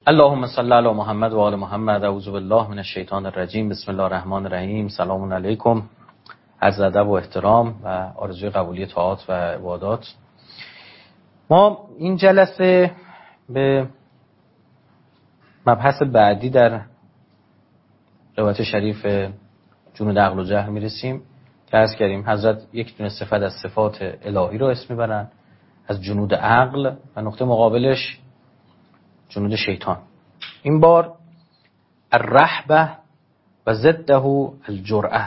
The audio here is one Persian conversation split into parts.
اللهم صل علی محمد و آل محمد. اعوذ بالله من الشیطان الرجیم. بسم الله الرحمن الرحیم. سلام علیکم. عرض ادب و احترام و آرزوی قبولی طاعات و عبادات. ما این جلسه به مبحث بعدی در روایت شریف جنود عقل و جهل میرسیم که عرض کردیم حضرت یک دونه صفت از صفات الهی رو اسم میبرن از جنود عقل و نقطه مقابلش جنود شیطان. این بار الرهبه و ضده الجرأه.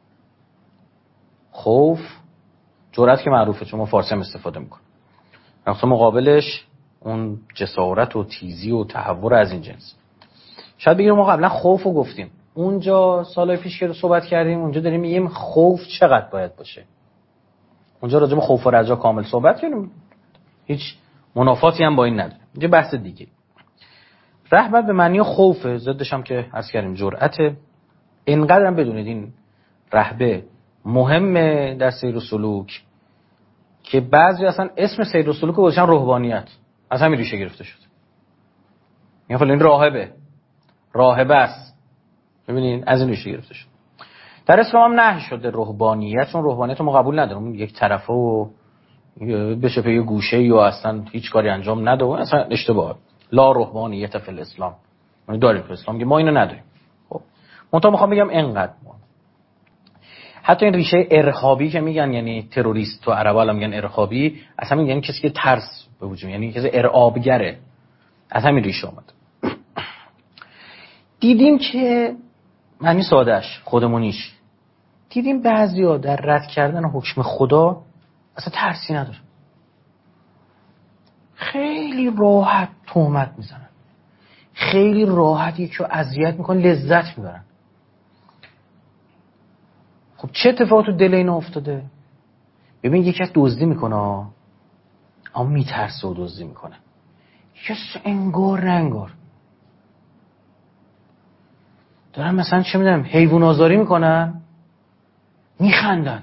خوف، جرأت که معروفه چون ما فارسی هم استفاده میکنیم. نقطه مقابلش اون جسارت و تیزی و تهور از این جنس. شاید بگیم ما قبلا خوف رو گفتیم. اونجا سالهای پیش که صحبت کردیم اونجا داریم میگیم خوف چقدر باید باشه. اونجا راجع به خوف و رجا کامل صحبت کردیم. هیچ منافاتی هم با این نداره. اینجا بحث دیگه. رهبه به معنی خوفه، ضدش هم که عرض کردیم جرأته. اینقدر هم بدونید این رهبه مهمه در سیر و سلوک که بعضی اصلا اسم سیر و سلوک رو گذاشتن رهبانیت. از همین ریشه گرفته شد. میگن فلان راهبه است. ببینید از این ریشه گرفته شد. در اسلام هم نهی شده رهبانیت، چون رهبانیت رو ما قبول نداریم. یک طرفه و بشه به یه گوشه یا اصلا هیچ کاری انجام نده، اصلا اشتباهه. لا رهبانیت فی الاسلام. ما داریم تو اسلام که ما اینو نداریم. خب منتها میخوام بگم اینقدر حتی این ریشه ارهابی که میگن یعنی تروریست، تو عربا هم میگن ارهابی، اصلا یعنی کسی که ترس به وجود، یعنی کسی ارعابگره. از همین ریشه اومد. دیدیم که معنی سادهش خودمونیش دیدیم بعضیا در رد کردن حکم خدا اصلا ترسی نداره. خیلی راحت تهمت میزنن، خیلی راحت یکی رو اذیت میکنن، لذت میبرن. خب چه اتفاقی تو دل اینا افتاده؟ ببین یکی از دزدی میکنه اما میترسه و دزدی میکنه، یکی انگار نه انگار دارن مثلا چه میدونم حیوان آزاری میکنن میخندن.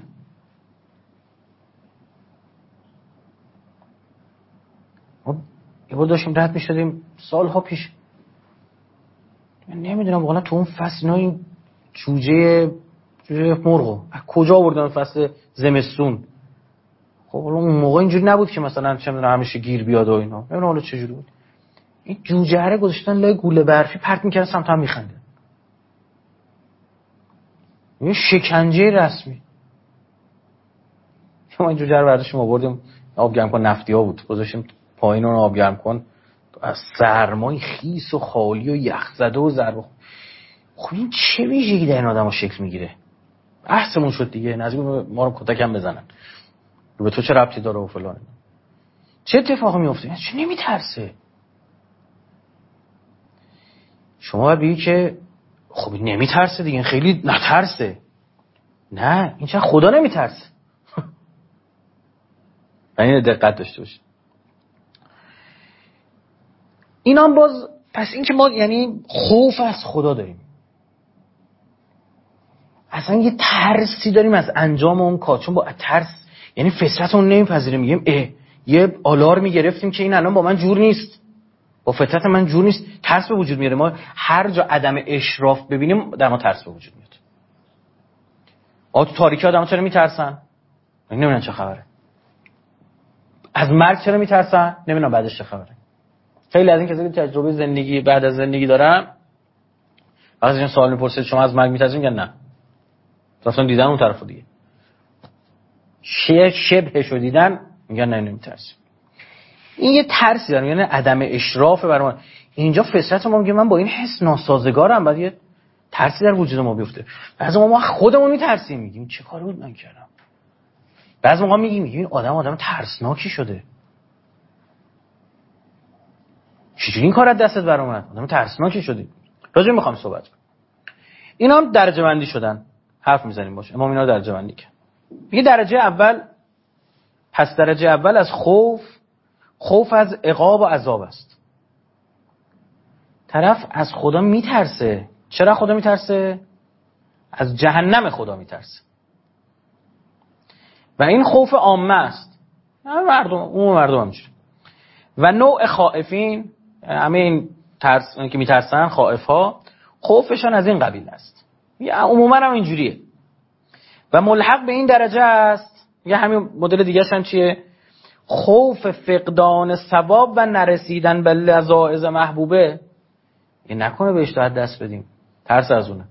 ما یه بار داشتیم رد میشدیم سالها پیش، من نمیدونم واقعا تو اون فصل اینا جوجه مرغو از کجا آوردن فصل زمستون. خب اون موقع اینجوری نبود که مثلا چه میدونم همیشه گیر بیاد و اینا. ببین حالا چجوری بود. این جوجه رو گذاشتن لای گوله برفی پرت میکردن سمت هم میخنده. این شکنجه رسمی. ما این جوجه رو برداشتیم آوردیم آب گرم کن، نفتی ها بود، گذاشتیم پایین اون آب گرم کن، از سرمای خیس و خالی و یخ زده و ضربه. خب این چه ویژگی در این آدمو شکل میگیره؟ بحثمون شد دیگه، نزدیک ما رو کتکم بزنن، به تو چه ربطی داره و فلان. چه اتفاقی میفته؟ چه نمیترسه؟ شما باید بگی که خب این نمیترسه دیگه، خیلی نترسه. نه، این چه خدا نمیترسه. این دقت داشته باشید. اینا هم باز پس این که ما یعنی خوف از خدا داریم، اصلا یه ترسی داریم از انجام اون کار، چون با ترس یعنی فطرتمون نمیپذیره. میگیم یه آلارمی گرفتیم که این الان با من جور نیست، با فطرت من جور نیست، ترس به وجود میاره. ما هر جا عدم اشراف ببینیم در ما ترس به وجود میاد. تو تاریکی آدم‌ها چرا میترسن؟ نمیدونن چه خبره. از مرگ چرا میترسن؟ نمیدونن بعدش چه خبره. خیلی از این کسایی که تجربه زندگی بعد از زندگی دارن وقتی این سوال میپرسید شما از مرگ میترسید، میگن نه، اصلا دیدن اون طرفو دیگه. شبهشو دیدن، میگن نه نمیترسیم. این یه ترسی داره، یعنی عدم اشراف بر ما. اینجا فطرت ما میگه من با این حس ناسازگارم، بعد یه ترسی در وجود ما بیفته. بعضی ما خودمون میترسیم، میگیم چه کاری بود من کردم. بعضی موقع میگیم این آدم ترسناکی شده، چجوری این کار از دستت بر اومد؟ آدم ترسناکی شدی. راجع میخوام صحبت کنم. اینا هم درجه بندی شدن، حرف میزنیم باشه. امام اینا درجه بندی کرد. میگه درجه اول، پس درجه اول از خوف از عقاب و عذاب است. طرف از خدا میترسه. چرا خدا میترسه؟ از جهنم خدا میترسه. و این خوف عامه است، مردم همینجوری. و نوع خائفین، همه این که میترسن، خائف‌ها، خوفشان از این قبیل است. عموما هم اینجوریه و ملحق به این درجه است. یه همین مدل دیگه هم چیه؟ خوف فقدان ثواب و نرسیدن به لذائذ محبوبه. این نکنه بهش دست بدیم، ترس از اونه.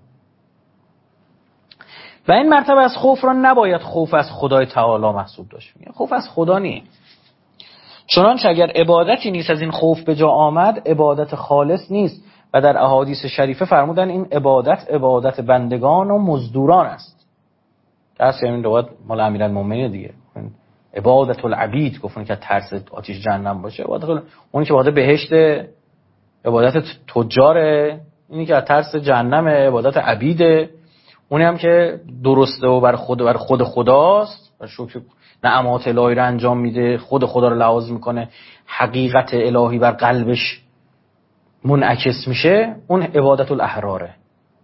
و این مرتبه از خوف را نباید خوف از خدای تعالی محسوب داشت. خوف از خدا نیست. چنانچه اگر عبادتی نیست از این خوف به جا آمد، عبادت خالص نیست و در احادیث شریفه فرمودن این عبادت بندگان و مزدوران است. درست همین روایت مال امیرالمومنین دیگه. عبادت العبید گفتن که ترس آتش جهنم باشه، اونی که عبادت بهشت، عبادت تجاره، اینی که از ترس جهنم، عبادت عبیده، اونی هم که درسته و بر خود خداست و شکر نعمات الهی رو انجام میده، خود خدا رو لحاظ میکنه، حقیقت الهی بر قلبش منعکس میشه، اون عبادت الاحراره.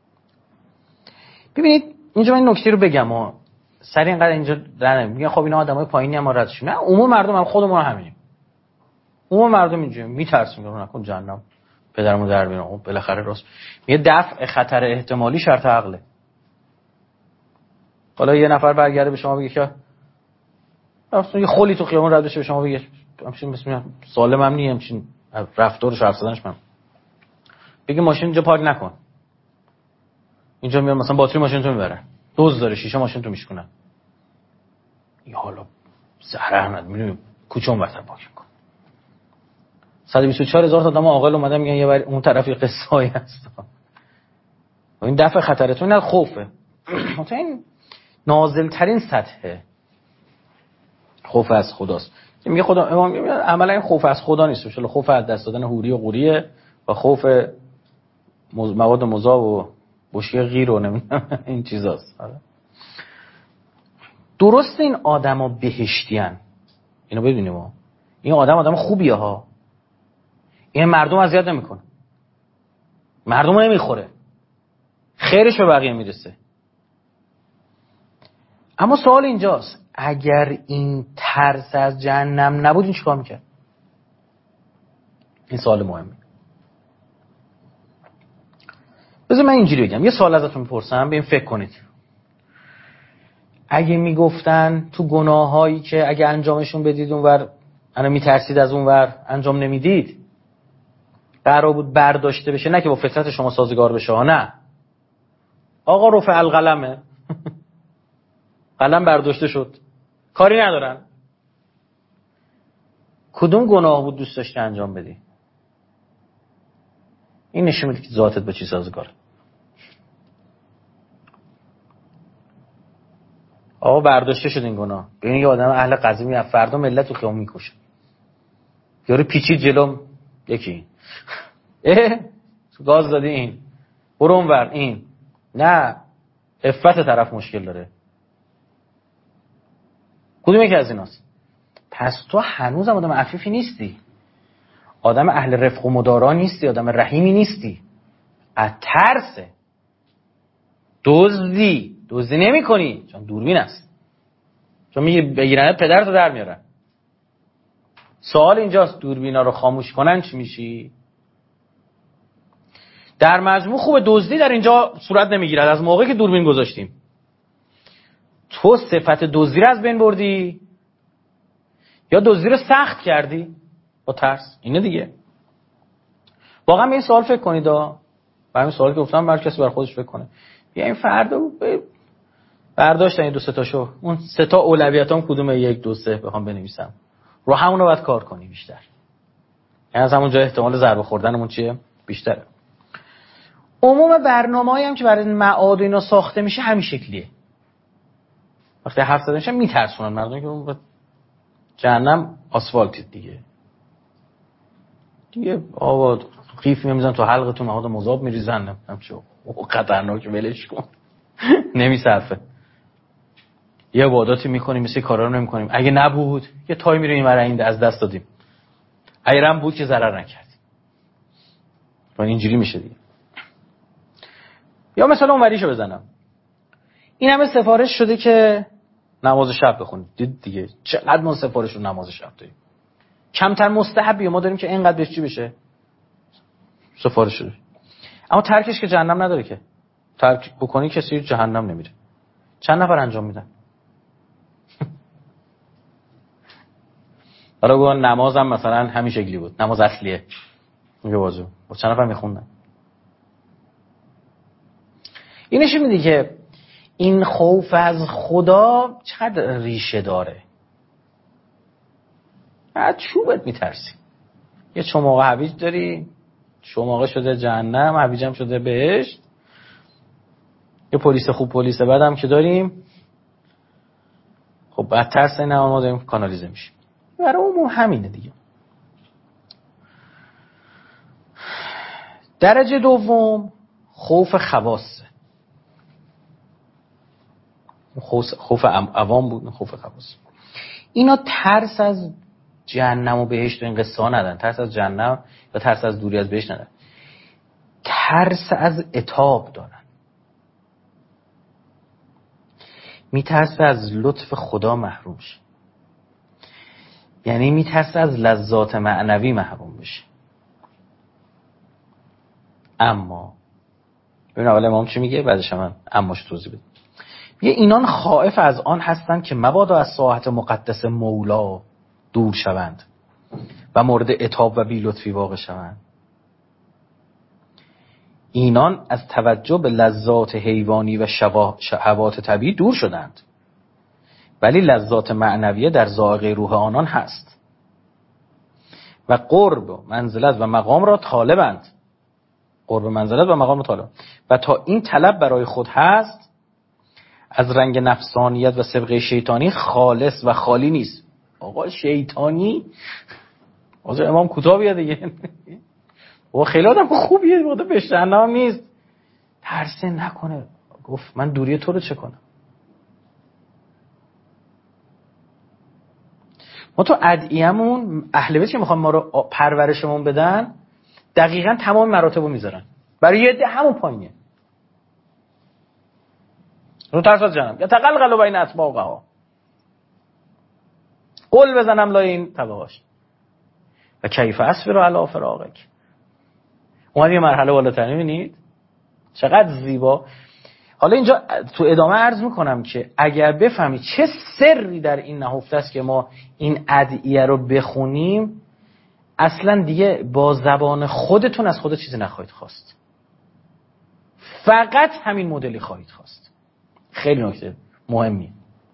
ببینید اینجا من این نکته رو بگم و سری اینقدر اینجا رنه میگن خب اینا آدمای پایینی هم ردشون. نه، عموم مردم هم خودمون همینیم. عموم مردم اینجوریه، میترسیم رو نکن جهنم پدرمون در بیارم. بالاخره راست میگه دفع خطر احتمالی شرط عقله. حالا یه نفر برگرده به شما بگه که اصلا یه خلی تو خیابون رد بشه به شما بگه همچین بسم سالم هم نی، همچین رفتارش حرف زدنش من بگه ماشین اینجا پارک نکن، اینجا میاد مثلا باتری ماشین تو میبره، دزد داره شیشه ماشین تو میشکنه، یا حالا زهر احمد میدونی کوچه اون وقت پارک کن. 124,000 تا آدم عاقل اومدن میگن یه بر اون طرف یه قصه‌ای هست. و این دفع خطرتون نه خوفه. مثلا این نازل ترین سطح خوف از خداست. میگه خدا امام میگه عملا این خوف از خدا نیست، چون خوف از دست دادن حوری و قوریه و خوف مواد مذاب و بشکه غیر و نمیدونم این چیزاست. درسته این آدما بهشتیان، اینو ببینیم ما. این آدم خوبیه ها، این مردم اذیت نمیکنه، مردم نمیخوره، خیرش به بقیه میرسه. اما سوال اینجاست اگر این ترس از جهنم نبود این چیکار میکرد؟ این سوال مهمه. بذار من اینجوری بگم، یه سوال ازتون میپرسم، به این فکر کنید. اگه میگفتن تو گناهایی که اگه انجامشون بدید اونور انا میترسید از اونور انجام نمیدید، قرار بود برداشته بشه، نه که با فطرت شما سازگار بشه ها، نه آقا رفع القلمه قلم برداشته شد، کاری ندارن. کدوم گناه بود دوست داشتی انجام بدی؟ این نشون میده که ذاتت با چی سازگاره. آقا برداشته شد این گناه، ببین یه آدم اهل قضیه میاد فردا ملت رو خیابون میکشه، یارو پیچید جلوم یکی گاز دادی این برو اونور، این نه عفت طرف مشکل داره. کدوم یکی از ایناست؟ پس تو هنوز آدم عفیفی نیستی، آدم اهل رفق و مدارا نیستی، آدم رحیمی نیستی. از ترسه دزدی نمی کنی چون دوربین است، چون میگه بگیرنه پدرتو در میارن. سوال اینجاست دوربینا رو خاموش کنن چی میشی؟ در مجموع خوبه دزدی در اینجا صورت نمیگیرد از موقعی که دوربین گذاشتیم. تو صفت دزدی رو از بین بردی یا دزدی رو سخت کردی با ترس؟ اینه دیگه. واقعا به این سوال فکر کنید و همین سوالی که گفتم هر کسی بر خودش فکر کنه. بیا این فردا برداشتن این 2-3 تاشو، اون 3 تا اولویتام کدومه 1 2 3 بخوام بنویسم، رو همون رو باید کار کنی بیشتر. یعنی از همون جای احتمال ضربه خوردنمون چیه بیشتره. عموم برنامه‌ای هم که برای معاد اینا ساخته میشه همین شکلیه. وقتی حرف زده میشه میترسونن مردم که اون جهنم آسفالت دیگه آباد قیف میمیزن تو حلقتون، مواد مذاب میریزن، همچون خطرناک، ولش کن نمیصرفه. یه عباداتی میکنیم مثل کارا رو نمیکنیم، اگه نبود یه تای میریم برای این از دست دادیم، اگرم بود که ضرر نکردیم. و اینجوری میشه دیگه. یا مثلا اونوریشو بزنم، این همه سفارش شده که نماز شب بخونید، دید دیگه چقدر ما سفارش رو نماز شب داریم. کمتر مستحبی ما داریم که اینقدر بهش چی بشه سفارش شده. اما ترکش که جهنم نداره که. ترک بکنی کسی جهنم نمیره. چند نفر انجام میدن؟ حالا گفتن نمازم مثلا همین شکلی بود، نماز اصلیه میگه بازو با چند نفر میخوندن. این نشون میده که این خوف از خدا چقدر ریشه داره. از چوبت میترسی. یه چماقه هویج داری، چماقه شده جهنم، هویجم شده بهشت. یه پلیس خوب پلیس بد هم که داریم، خب بعد ترس این ما داریم کانالیزه میشیم. برای اون همینه دیگه. درجه دوم خوف خواصه. خوف عوام بود، خوف خواص. اینا ترس از جهنم و بهشت و این قصه ها ندارن. ترس از جهنم و ترس از دوری از بهشت ندارن. ترس از عتاب دارن. میترسه از لطف خدا محروم شه. یعنی میترسه از لذات معنوی محروم بشه. اما ببین اول امام چی میگه، بعدش من اماش توضیح بدم. میگه اینان خائف از آن هستند که مبادا از ساحت مقدس مولا دور شوند و مورد عتاب و بی لطفی واقع شوند. اینان از توجه به لذات حیوانی و شهوات طبیعی دور شدند، ولی لذات معنویه در ذائقه روح آنان هست و قرب و منزلت و مقام را طالبند. قرب منزلت و مقام طالب و تا این طلب برای خود هست از رنگ نفسانیت و سبقه شیطانی خالص و خالی نیست. آقا شیطانی آقا امام کوتاه بیاد دیگه. و خیلی آدم خوبیه، بوده به جهنم نیست. ترس نکنه. گفت من دوری تو رو چه کنم. ما تو ادعیه‌مون اهل بیت که میخوان ما رو پرورشمون بدن دقیقاً تمام مراتبو میذارن. برای یه ده همون پایینه. رو ترس از جهنم یا تقلقل بین اسباقها. قول بزنم لای این طبقاش. و کیف اصبر علی فراقک. اومد یه مرحله بالاتر، می‌بینید چقدر زیبا. حالا اینجا تو ادامه عرض میکنم که اگر بفهمید چه سری در این نهفته است که ما این ادعیه رو بخونیم اصلا دیگه با زبان خودتون از خدا چیزی نخواهید خواست، فقط همین مدلی خواهید خواست. خیلی نکته مهمیه.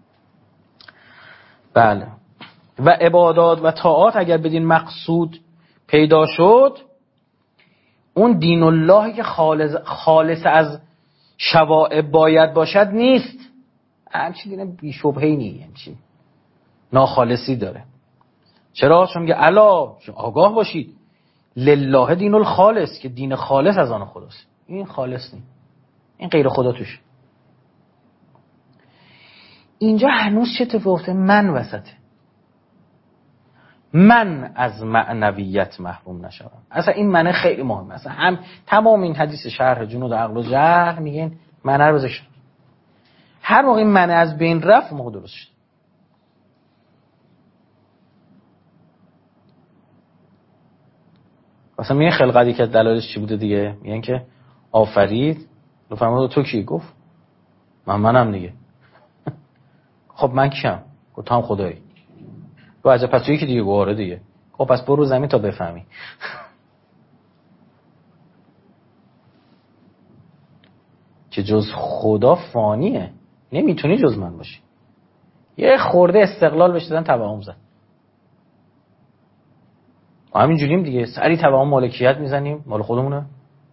بله. و عبادات و طاعات اگر بدین مقصود پیدا شد، اون دین اللهی که خالص از شوائب باید باشد نیست. همچی دین بی شبهه‌ای نیست، همچی ناخالصی داره. چرا؟ چون میگه الا آگاه باشید لله دین الخالص، که دین خالص از آن خداست. این خالص نیست، این غیر خدا توش. اینجا هنوز چه اتفاقی؟ من وسطه. من از معنویت محروم نشوم. اصلا این معنی خیلی مهمه. اصلا هم تمام این حدیث شرح جنود عقل و جهل میگن معنی رو بذارید. هر موقع این معنی از بین رفت موقع درست شد. مثلا میگن خلقتی که دلایلش چی بوده دیگه؟ میگن که آفرید. لو فرمود تو کی؟ گفت منم دیگه. خب من کیم؟ گفت تو هم خدایی. تو عجب پس تویی که دیگه گواره دیگه. خب پس برو زمین تا بفهمی. که جز خدا فانیه، نمیتونی جز من باشی. یه خورده استقلال بهش دادن توهم زد. ما همین جوریم دیگه، سری توهم مالکیت میزنیم مال خودمونه.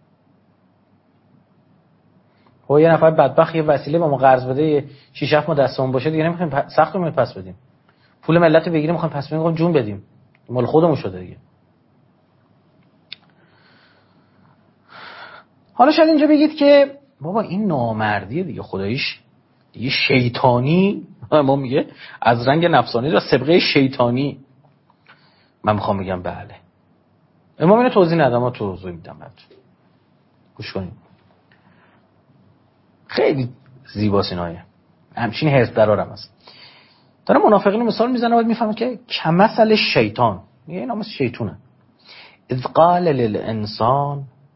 خب یه نفر بدبخت یه وسیله با ما قرض بده 6 7 ماه دستمون باشه دیگه نمیخوایم سختمون پس بدیم. پول ملت رو بگیریم میخوایم پس بدیم، میخوایم جون بدیم. مال خودمون شده دیگه. حالا شاید اینجا بگید که بابا این نامردیه دیگه، خداییش دیگه شیطانی. ما میگه از رنگ نفسانی و سبقه شیطانی. من میخوام بگم بله. امام اینو توضیح ندادم، ما توضیح میدم بعد. گوش کنید. خیلی زیباست این آیه. همچین حرص درارم است. داره منافقین مثال میزنه بعد میفهمه که کمثل شیطان. میگه اینا مثل شیطونه. اذ قال للانسان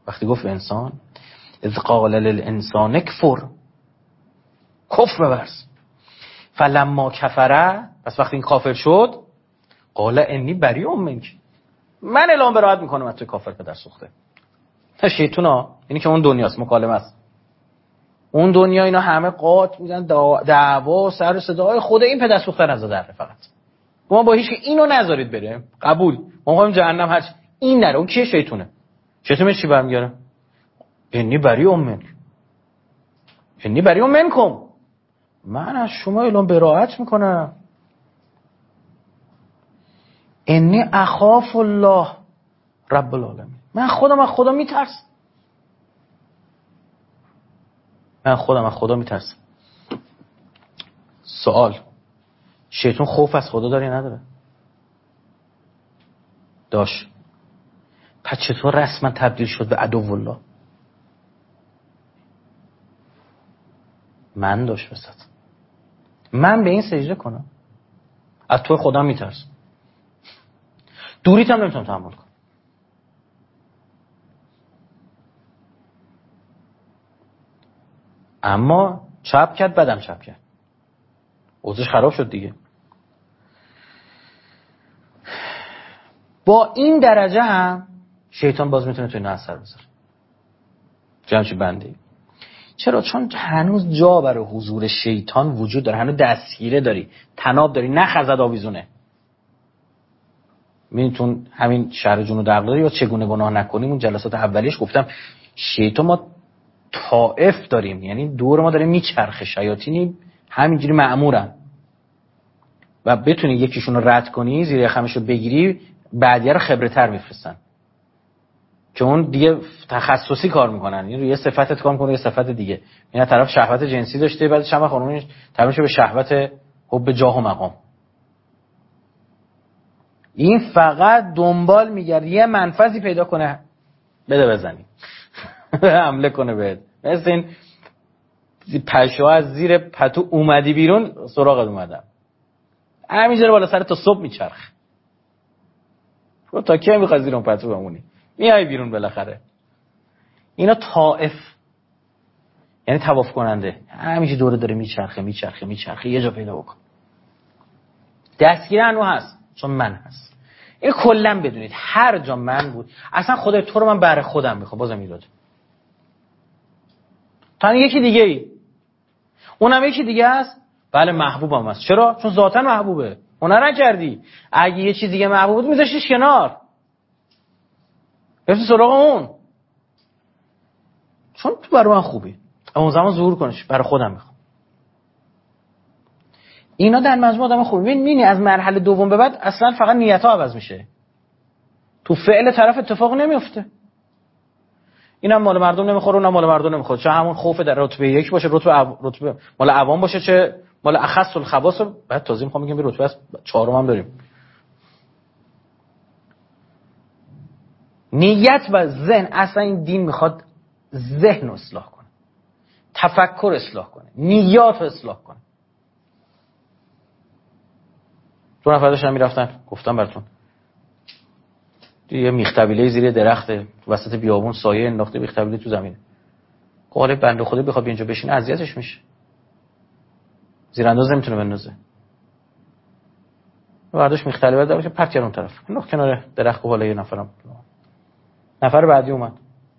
وقتی گفت انسان اذ قال للانسان اکفر، کفر بورز، فلما کفره، پس وقتی این کافر شد، قال انی بریء منک، من اعلام براءت میکنم از توی کافر پدر سوخته. شیطونا، اینی که اون دنیاست، مکالمه است. اون دنیا اینا همه قات میزنن، دعوا، سر و صداهای خود این پدر سوخته نزده فقط. ما با هیچ که اینو نذارید بره، قبول، ما می‌خوایم جهنم هرچ این نره. اون کیه؟ شیطونه. شیطون چی برمیگره؟ انی بریء منک، انی بریء منکم، من از شما اعلام براءت میکنم. انی اخاف الله رب العالمین، من خودم از خدا میترسم. من خودم از خدا میترسم. سوال، شیطان خوف از خدا داره یا نداره؟ داشت. پس چطور رسما تبدیل شد به عدو الله؟ من داشت وسط. من به این سجده کنم؟ از تو خدا میترسم. دوریت هم نمیتونم تحمل کنم. اما چپ کرد، بدم چپ کرد، اوضاعش خراب شد دیگه. با این درجه هم شیطان باز میتونه توی اینا اثر بذاره. جمعی بنده. چرا؟ چون هنوز جا برای حضور شیطان وجود داره، هنوز دستگیره داری، تناب داری، نه خزد آویزونه. میتون همین شهر جنو دقلاری یا چگونه گناه نکنیم، اون جلسات اولیش گفتم شیطان ما طائف داریم، یعنی دور ما داره میچرخه، شیاطینی همینجوری مأمورن و بتونی یکیشون رو رد کنی، زیر یخمش رو بگیری، بعدیه رو خبره تر میفرستن که اون دیگه تخصصی کار میکنن، یعنی یه صفتت کار میکنه، یه صفت دیگه. این طرف شهوت جنسی داشته، بعد شما خانومش تبدیل شده به شهوت حب جاه و مقام. این فقط دنبال میگرد یه منفذی پیدا کنه بده بزنی حمله کنه بهت. مثل این پشو از زیر پتو اومدی بیرون، سراغت اومدم، همینجوری بالا سر تا صبح میچرخ. تا کی میخوای زیر اون پتو بمونی؟ میای بیرون بالاخره. اینا طائف، یعنی طواف کننده، همیشه دوره داره میچرخه، یه جا پیدا بکن. دستگیر انو هست، چون من هست. این کلا بدونید هر جا من بود، اصلا خدای تو رو من برای خودم میخوام، بازم میلاد تا یکی دیگه ای، اونم یکی دیگه است. بله محبوبم هست. چرا؟ چون ذاتا محبوبه، هنر نکردی. اگه یه چیز دیگه محبوب بود میذاشتیش کنار، رفتی سراغ اون، چون تو برای من خوبی، اون زمان ظهور کنش، برای خودم میخوام. اینا در مجموع آدم خوبی. میبینی از مرحله دوم به بعد اصلا فقط نیت‌ها عوض میشه، تو فعل طرف اتفاق نمیفته. اینم مال مردم نمیخوره، اونم مال مردم نمیخوره، چه همون خوف در رتبه 1 باشه، رتبه مال عوام باشه، چه مال اخص الخواص. بعد تازه میخوام بگم به رتبه 4 هم داریم. نیت و ذهن، اصلا این دین میخواد ذهن رو اصلاح کنه، تفکر اصلاح کنه، نیات رو اصلاح کنه. 2 نفر داشتن میرفتن، گفتم براتون، یه میختبیله زیر درخت وسط بیابون، سایه انداخته، میختبیله تو زمین. قالب بنده خدا بخواد اینجا بشینه اذیتش میشه، زیرانداز نمیتونه بندازه. برداشت میختبیله داشت پرت کرد اون طرف، انداخت کنار درخت. بالا یه نفر بعدی اومد،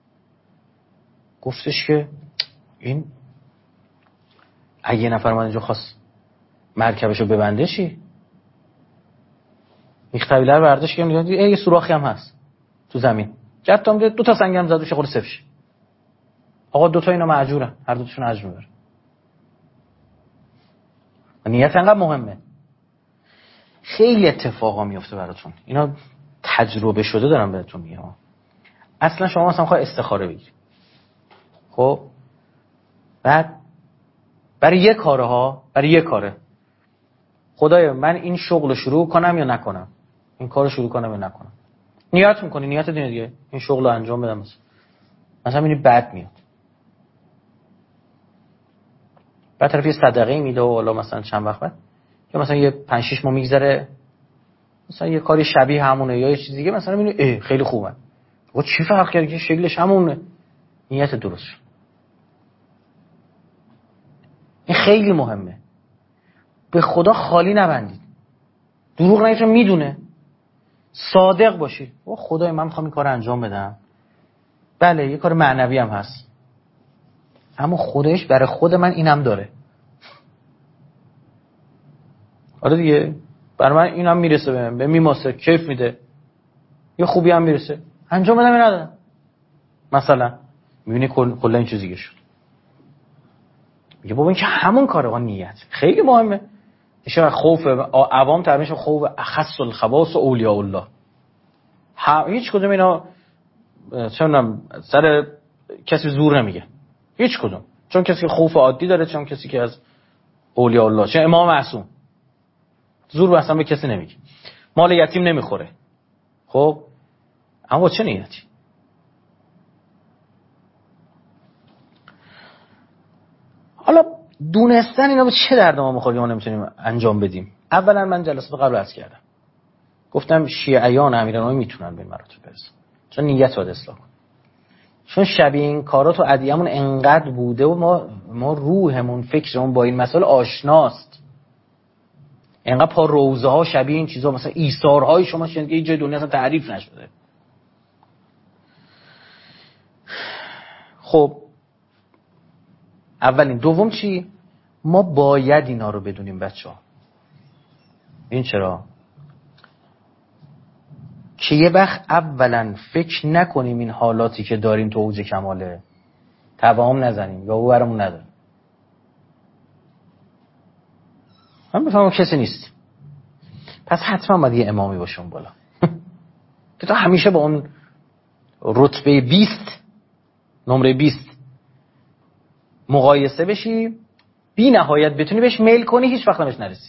گفتش که این اگه یه نفر من اینجا خواست مرکبشو ببنده چی؟ میختبیله رو برداشت که یه سوراخی هم هست تو زمین، جتام 2 تا سنگ هم زد روش، خود سفش. آقا 2 تا اینا مأجورن، هر 2 تاشون اجر میبرن. نیت انقدر مهمه. خیلی اتفاقا میفته براتون، اینا تجربه شده دارم بهتون میگم. اصلا شما مثلا میخوای استخاره بگیری، خب بعد برای یه کاره خدایا من این شغل شروع کنم یا نکنم، این کارو شروع کنم یا نکنم. نیت میکنی، نیت دینه دیگه، این شغل رو انجام بدم. مثلا میبینی بد میاد، بعد طرف یه صدقه میده و والا مثلا چند وقت بعد یا مثلا یه 5-6 ماه میگذره، مثلا یه کاری شبیه همونه یا یه چیز دیگه، مثلا میبینی خیلی خوبه، چی فرق کرد که شکلش همونه؟ نیت درست شد. این خیلی مهمه. به خدا خالی نبندید. دروغ نگید چون میدونه. صادق باشید. خدای من میخوام این کار انجام بدم. بله یه کار معنوی هم هست. اما خودش برای خود من اینم داره. آره دیگه برای من اینم میرسه، به میماسه، کیف میده، یه خوبی هم میرسه، انجام بدم یا ندم. مثلا میبینی کلا این چیزی شد. میگه بابا این که همون کاره. نیت خیلی مهمه. میشه خوف عوام تعبیرش خوف اخص الخواص و اولیاء الله. هیچ کدوم اینا چونم سر کسی زور نمیگه، هیچ کدوم. چون کسی خوف عادی داره، چون کسی که از اولیاء الله، چون امام معصوم زور اصلا به کسی نمیگه. مال یتیم نمیخوره. خب اما چه نیتی؟ حالا دونستن اینا به چه درد ما میخوره ما نمیتونیم انجام بدیم؟ اولا من جلسات قبل عرض کردم، گفتم شیعیان امیرانوی میتونن به این مراتب برسن، چون نیت باید اصلاح کنه. چون شبیه این کارا تو ادیه‌مون انقدر بوده و ما روحمون فکرمون با این مسائل آشناست. انقدر پا روزه ها شبیه این چیزا، مثلا ایثارهای شما شنید که یه جای دنیا اصلا تعریف نشده. خب اولین. دوم چی؟ ما باید اینا رو بدونیم بچه‌ها. این چرا؟ که یه وقت اولا فکر نکنیم این حالاتی که داریم تو اوج کماله، توهم نزنیم یا او برامون نداره. من بفهمم کسی نیست، پس حتما باید یه امامی باشه اون بالا که تو همیشه با اون رتبه 20 نمره 20 مقایسه بشی، بی نهایت بتونی بهش میل کنی، هیچ وقت بهش نرسی.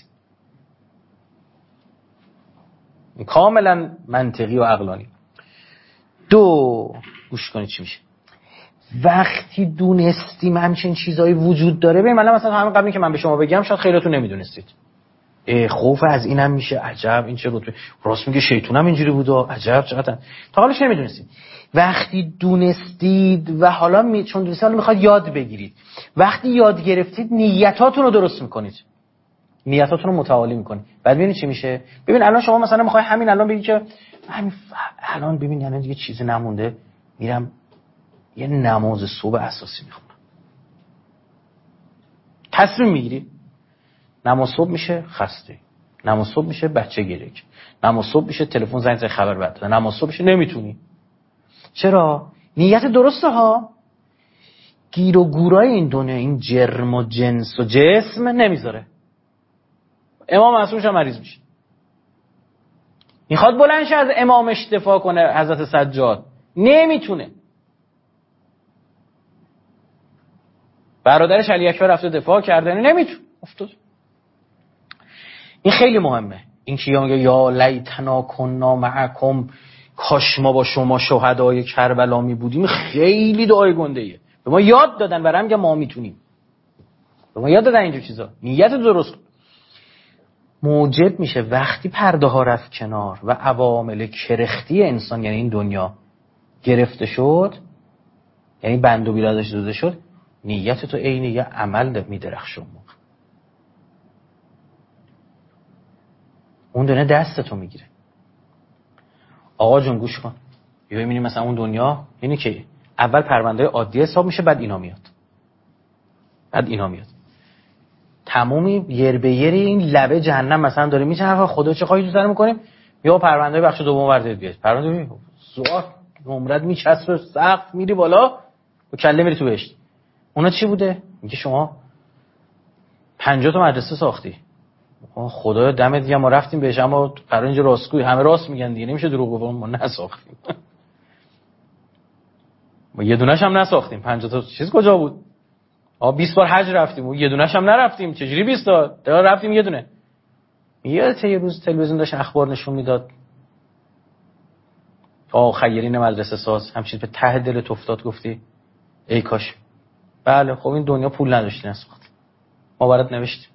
کاملا منطقی و عقلانی. دو، گوش کنید چی میشه. وقتی دونستیم همچین چیزایی وجود داره، ببین مثلا همین قبلی که من به شما بگم شاید خیلیاتون نمیدونستید. خوف از اینم میشه، عجب این چه رتبه، راست میگه شیطونم اینجوری بود، عجب چقدر تا حالش نمیدونستید. وقتی دونستید و حالا چون دونستید حالا میخواد یاد بگیرید، وقتی یاد گرفتید نیتاتون رو درست میکنید، نیتاتون رو متعالی میکنید. بعد ببینید چی میشه. ببین الان شما مثلا میخوای همین الان بگی که همین الان ببین یعنی دیگه چیزی نمونده، میرم یه نماز صبح اساسی میخونم. تصمیم میگیری نماز صبح میشه خسته، نماز صبح میشه بچه گریک، نماز صبح میشه تلفن زنگ زد خبر بده، نماز صبح میشه نمیتونی. چرا؟ نیت درسته ها. گیر و گورای این دنیا، این جرم و جنس و جسم نمیذاره. امام معصومش هم مریض میشه، میخواد بلند شه از امامش دفاع کنه، حضرت سجاد نمیتونه. برادرش علی اکبر رفته دفاع کرده، نمیتونه، افتاد. این خیلی مهمه. این که میگه یا لیتنا کنا معکم، کاش ما با شما شهدای کربلا می بودیم، خیلی دعای گنده ایه. به ما یاد دادن، برای همین ما میتونیم. به ما یاد دادن اینجور چیزا. نیت درست موجب میشه وقتی پرده ها رفت کنار و عوامل کرختی انسان، یعنی این دنیا گرفته شد، یعنی بند و بیرادش دوزه شد، نیت تو عین یه عمل میدرخشه. اون دنیا دستتو میگیره. آقا جون گوش کن، یه ببینیم مثلا اون دنیا اینی که اول پرونده عادی حساب میشه، بعد اینا میاد، تمومی یر به یر این لبه جهنم مثلا داره میچرخه، خدا چه خواهی تو سر میکنیم، یا پرونده بخش دوم ورده بیاد، پرونده زوار نمرت میچسبه سقف، میری بالا و کله میری تو بهشت. اونا چی بوده؟ میگه شما 50 تا مدرسه ساختی، خدایا دمت گرم، ما رفتیم بهش، اما قرار اینجا راستگویی، همه راست میگن دیگه، نمیشه دروغ بگیم ما نساختیم. ما یه دونه‌ش هم نساختیم. 50 تا چیز کجا بود؟ 20 بار حج رفتیم و یه دونه‌ش هم نرفتیم. چجوری 20 تا رفتیم یه دونه؟ یادت یه روز تلویزیون داشت اخبار نشون میداد، خیرین مدرسه ساز همچین به ته دلت افتاد، گفتی ای کاش. بله خب این دنیا پول نداشتی نساخت، ما برات نوشتیم.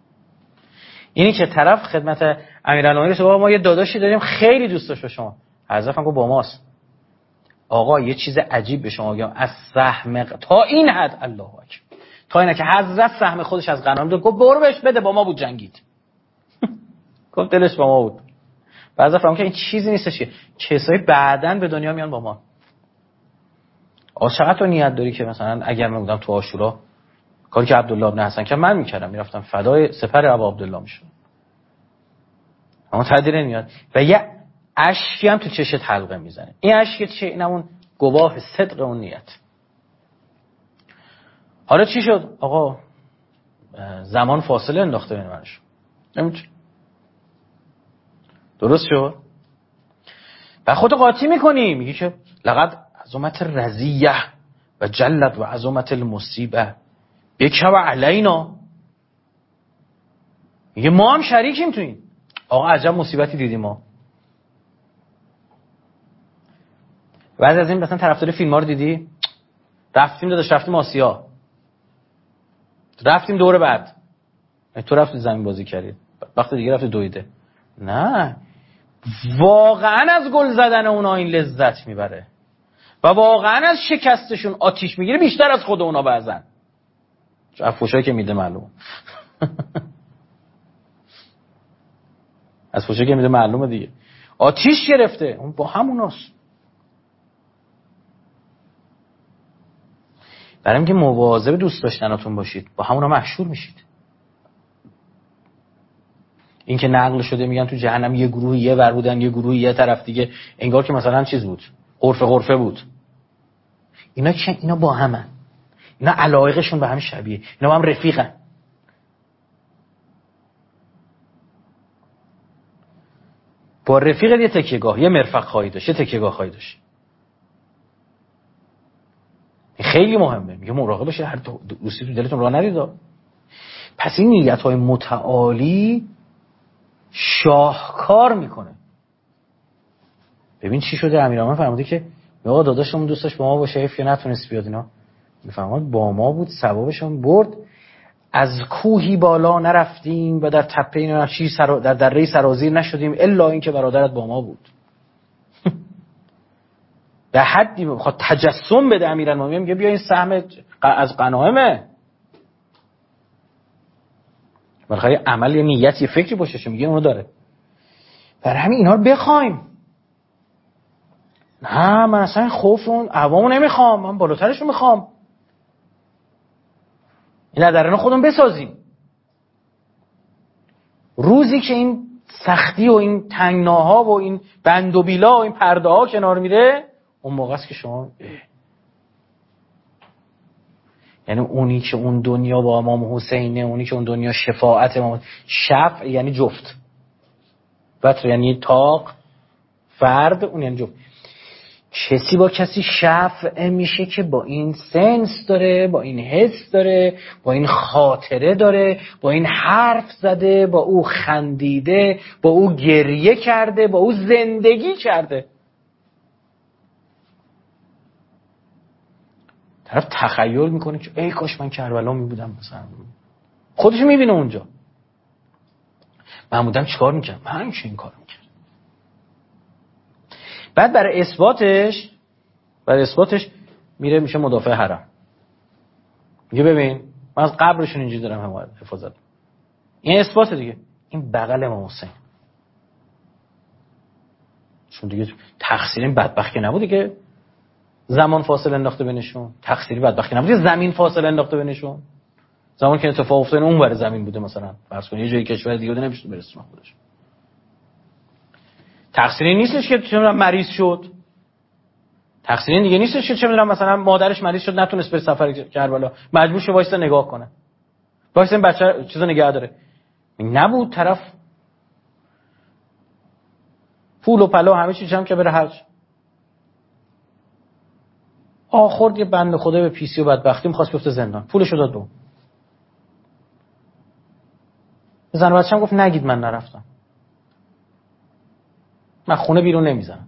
اینی که طرف خدمت امیرالمومنین رسول، ما یه داداشی داریم خیلی دوست داشت شما، حذف گفت با ماست. آقا یه چیز عجیب به شما بگم، از سهم تا این حد الله اکبر، تا اینه که حضرت سهم خودش از غنایم داد، گفت برو بهش بده، با ما بود جنگید. گفت دلش با ما بود. بعضی فهمیدن که این چیزی نیستش که کسایی بعداً به دنیا میان با ما. چقدر تو نیت داری که مثلا اگر من بودم تو عاشورا کاری که عبدالله ابن حسن که من میکردم، میرفتم فدای سپر ابا عبدالله میشدم. اما تدیر نیاد و یه اشکی هم تو چشت حلقه میزنه. این اشک چه؟ این همون گواه صدق اون نیت. حالا چی شد؟ آقا زمان فاصله انداخته بین منش. نمیشه. درست شد؟ و خودت قاطی میکنی، میگی که لقد عظمت رضیه و جلت و عظمت المصیبه بک و علینا. میگه ما هم شریکیم تو این. آقا عجب مصیبتی دیدیم ما. بعد از این مثلا طرفدار فیلم‌ها رو دیدی؟ رفتیم آسیا. رفتیم دور بعد. تو رفتی زمین بازی کردی. وقت دیگه رفتی دویده. نه. واقعا از گل زدن اونا این لذت میبره. و واقعا از شکستشون آتیش میگیره بیشتر از خود اونا بعضن. فوشایی که میده معلوم. از فوشایی که میده معلومه دیگه. آتیش گرفته. اون با هموناست. برای اینکه مواظب دوست داشتناتون باشید، با همونا محشور میشید. این که نقل شده میگن تو جهنم یه گروه یه ور بودن، یه گروه یه طرف دیگه، انگار که مثلا چیز بود، غرفه بود. اینا با همن. اینا علایقشون به هم شبیه. اینا با هم رفیقن. با رفیقت یه تکیه‌گاه، یه مرفق خواهی داشت، یه تکیه‌گاه خواهی داشت. خیلی مهمه. میگه مراقب باشید هر دوستی تو دلتون راه ندید. پس این نیت‌های متعالی شاهکار میکنه. ببین چی شده. امیرحسین فرموده که آقا داداشمون دوستش با ما باشه، حیف که نتونست بیاد. اینا میفهمن با ما بود، ثوابشون برد. از کوهی بالا نرفتیم و در تپه نقشی در دره سرازیر نشدیم الا اینکه برادرت با ما بود. به حدی میخواد تجسم بده امیرالمومنین، میگه بیا این سهم از غنایمه. بالاخره عمل یه نیت یه فکری پشتش میگه اونو داره. برای همین اینا رو بخوایم. نه من اصلا خوف اون عوامو نمیخوام، من بالاترشو میخوام. این درنا خودمون بسازیم. روزی که این سختی و این تنگناها و این بند و بیلا و این پرده ها کنار میره، اون موقع است که شما یعنی اونی که اون دنیا با امام حسینه، اونی که اون دنیا شفاعت امام، شفع یعنی جفت، وتر یعنی طاق، فرد اون یعنی جفت. کسی با کسی شفع میشه که با این سنس داره، با این حس داره، با این خاطره داره، با این حرف زده، با او خندیده، با او گریه کرده، با او زندگی کرده. طرف تخیل میکنه که ای کاش من کربلا میبودم مثلا. خودش میبینه اونجا. من بودم چیکار میکردم؟ من همیشه این کار میکردم. بعد برای اثباتش میره میشه مدافع حرم. میگه ببین من از قبرشون اینجوری دارم حفاظت. این اثبات دیگه. این بغل امام حسین. چون دیگه تقصیر این بدبختی نبوده که زمان فاصله انداخته بینشون. تقصیری بدبختی نبوده زمین فاصله انداخته بینشون. زمان که اتفاق افتاد اون ور زمین بوده، مثلا فرض کن یه جای کشور دیگه بوده نمیشه برسونه خودش. تقصیری نیستش که چون مریض شد. تقصیری دیگه نیستش که چه میدونم مثلا مادرش مریض شد نتونست بره سفر کربلا، مجبور شد وایسا نگاه کنه. وایسا این بچه چیزا نگه داره. نبود طرف پول و پلا همه چیز هم که بره حج. آخرد یه بنده خدا به پیسی و بدبختی می‌خواست بیفته زندان. پولشو داد به اون. زن بچه‌م گفت نگید من نرفتم. من خونه بیرون نمیزنم.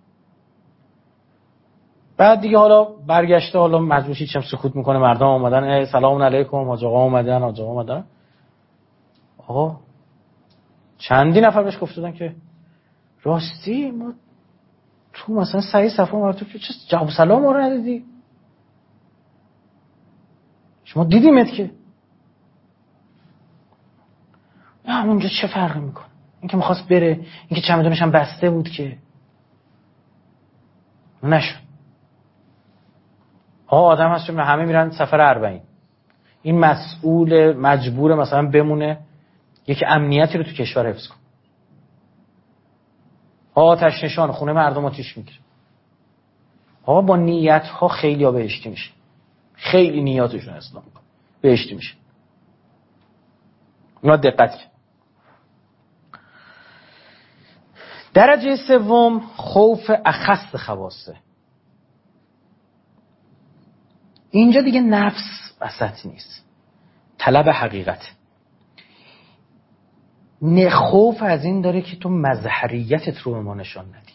بعد دیگه حالا برگشته، حالا مجبوری چم سکوت میکنه، مردم اومدن سلام علیکم، حاج آقا اومدن. آقا چندی نفر بهش گفتن که راستی ما تو مثلا سعی صفا مرتو که چه جواب سلام رو ندادی؟ شما دیدیمت که همونجا چه فرقی میکنه؟ این که میخواست بره، این که چمدونش هم بسته بود که نشد. آدم هست که همه میرن سفر 40، این مسئول مجبور مثلا بمونه یک امنیتی رو تو کشور حفظ کنه. آتش نشان خونه مردم آتیش میگیره. با نیت ها خیلی ها بهشتی میشه، خیلی نیاتشون اسلام بهشتی میشه. اینا دقت کن. درجه سوم خوف اخص خواصه. اینجا دیگه نفس وسط نیست، طلب حقیقت. خوف از این داره که تو مظهریتت رو به ما نشان ندی.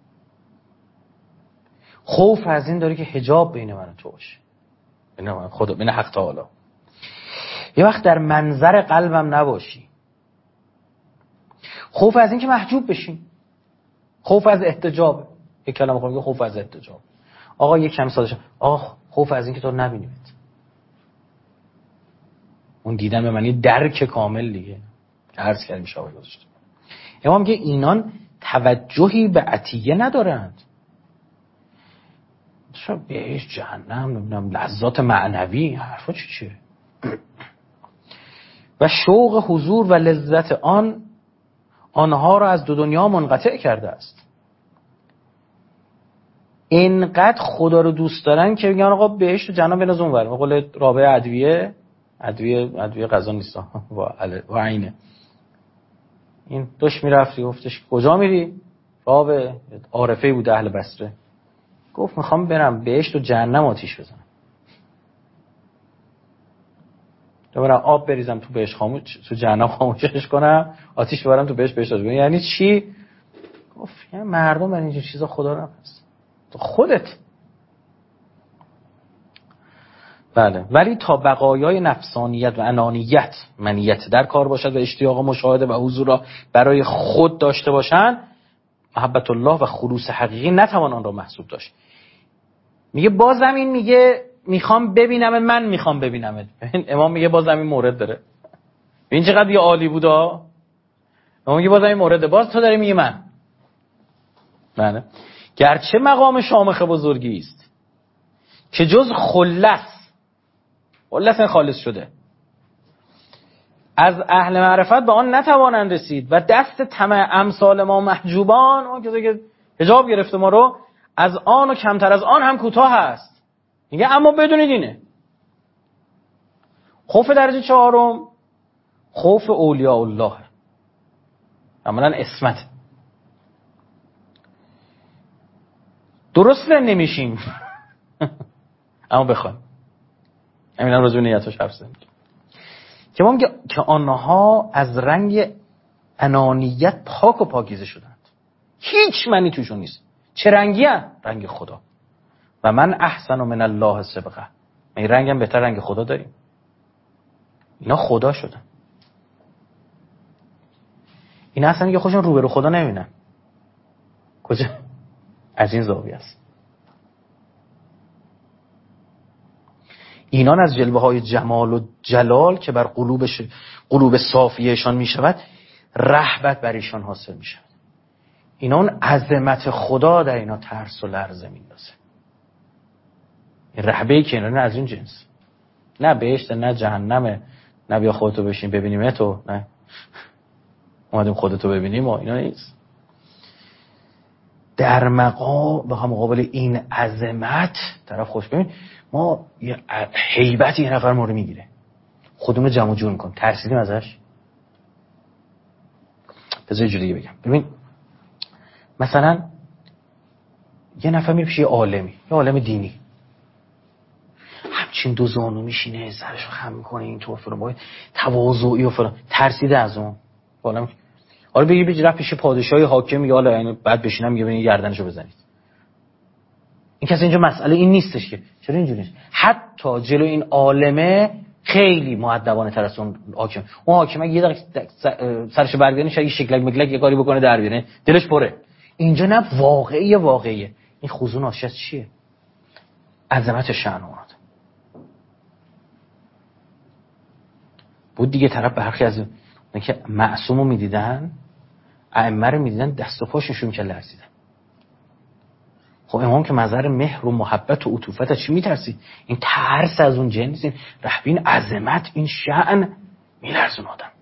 خوف از این داره که حجاب بین من و تو باشه، بین خدا، بین حق تعالی. یه وقت در منظر قلبم نباشی. خوف از این که محجوب بشیم. خوف از احتجاب. یک کلمه میگه خوف از احتجاب. آقا یک کم ساده شد. آقا خوف از این که تو نبینیمت. اون دیدن به معنی درک کامل دیگه. عرض کردیم شاید گذاشت. امام میگه اینان توجهی به عطیه ندارند. شاید بهش جهنم نمیدونم لذات معنوی حرفا چیه؟ و شوق حضور و لذت آنها را از دو دنیا منقطع کرده است. اینقدر خدا رو دوست دارن که میگن آقا بهشت و جنت بناز اونور. به قول رابعه ادویه غذا نیست و عینه. این داش میرفتی گفتش کجا میری؟ رابعه عارفه بود اهل بصره. گفت میخوام برم بهشت و جهنم آتیش بزنم. برم آب بریزم تو بهشت تو جهنم خاموشش کنم، آتیش ببرم تو بهشت بهشت. یعنی چی؟ گفت یعنی مردم برای اینجور چیزا خدا رو نپرست. تو خودت. بله، ولی تا بقایای نفسانیت و انانیت منیت در کار باشد و اشتیاق مشاهده و حضور را برای خود داشته باشند، محبت الله و خلوص حقیقی نتوان آن را محسوب داشت. میگه بازم این میگه میخوام ببینم، من میخوام ببینم. امام میگه بازم این مورد داره. این چقدر یه عالی بودا. امام میگه بازم این مورد، باز تو داری میگه من. بله، گرچه مقام شامخ بزرگی است که جز خلص خالص شده از اهل معرفت به آن نتوانند رسید و دست طمع امثال ما محجوبان، اون کسی که حجاب گرفته ما رو، از آن و کمتر از آن هم کوتاه است. میگه اما بدونید اینه خوف درجه 4 خوف اولیاء الله، عملاً اسمت. درست نمیشیم اما بخوایم. همین هم راجع به نیتاش حرف زدیم که ما میگه که آنها از رنگ انانیت پاک و پاکیزه شدند، هیچ معنی توشون نیست. چه رنگی هست؟ رنگ خدا. و من احسن من الله سبقه. این رنگ هم بهتر رنگ خدا داریم. اینا خدا شدن. اینا اصلا میگه خودشون روبرو خدا نمیبینن. کجا؟ از این زاویه است. اینان از جلوه های جمال و جلال که بر قلوب صافیهشان می شود رهبت بر ایشان حاصل می شود. اینان عظمت خدا در اینا ترس و لرزه می اندازه. این رهبه‌ای که اینا از این جنس، نه بهشت نه جهنمه، نه بیا خودتو بشین ببینیم تو، نه اومدیم خودتو ببینیم و اینا نیست. در مقابل این عظمت طرف خوش ببین ما یه هیبتی یه نفر ما رو میگیره، خودمون جمع جور میکنیم، ترسیدیم ازش. بذار یه جوری دیگه بگم. ببین مثلا یه نفر میره پیش یه عالم دینی، همچین دو زانو میشینه سرش رو خم میکنه اینطور فلان، باید تواضعی و فلان، ترسیده از اون. حالا بگی رفت پیش پادشاهی حاکم، یا حالا یعنی بعد بشینم میگه ببین گردنشو بزنید. این کسی اینجا مسئله این نیستش که چرا اینجوری نیست. حتی جلو این عالمه خیلی مؤدبانه تر از اون حاکم. اون حاکم یه دقیقه سرش برگردونه شاید شکلک مکلک یه کاری بکنه در بیاره، دلش پره. اینجا نه واقعیه. این خضوع ناشی از چیه؟ عظمت شأن اونات بود دیگه. طرف برخی از اون که معصوم رو میدیدن، ائمه رو میدیدن، دست و پاشون که لرزیدن. خب امام که مظهر مهر و محبت و عطوفت، چی میترسی؟ این ترس از اون جنس، این رهبین عظمت، این شأن میلرزون آدم.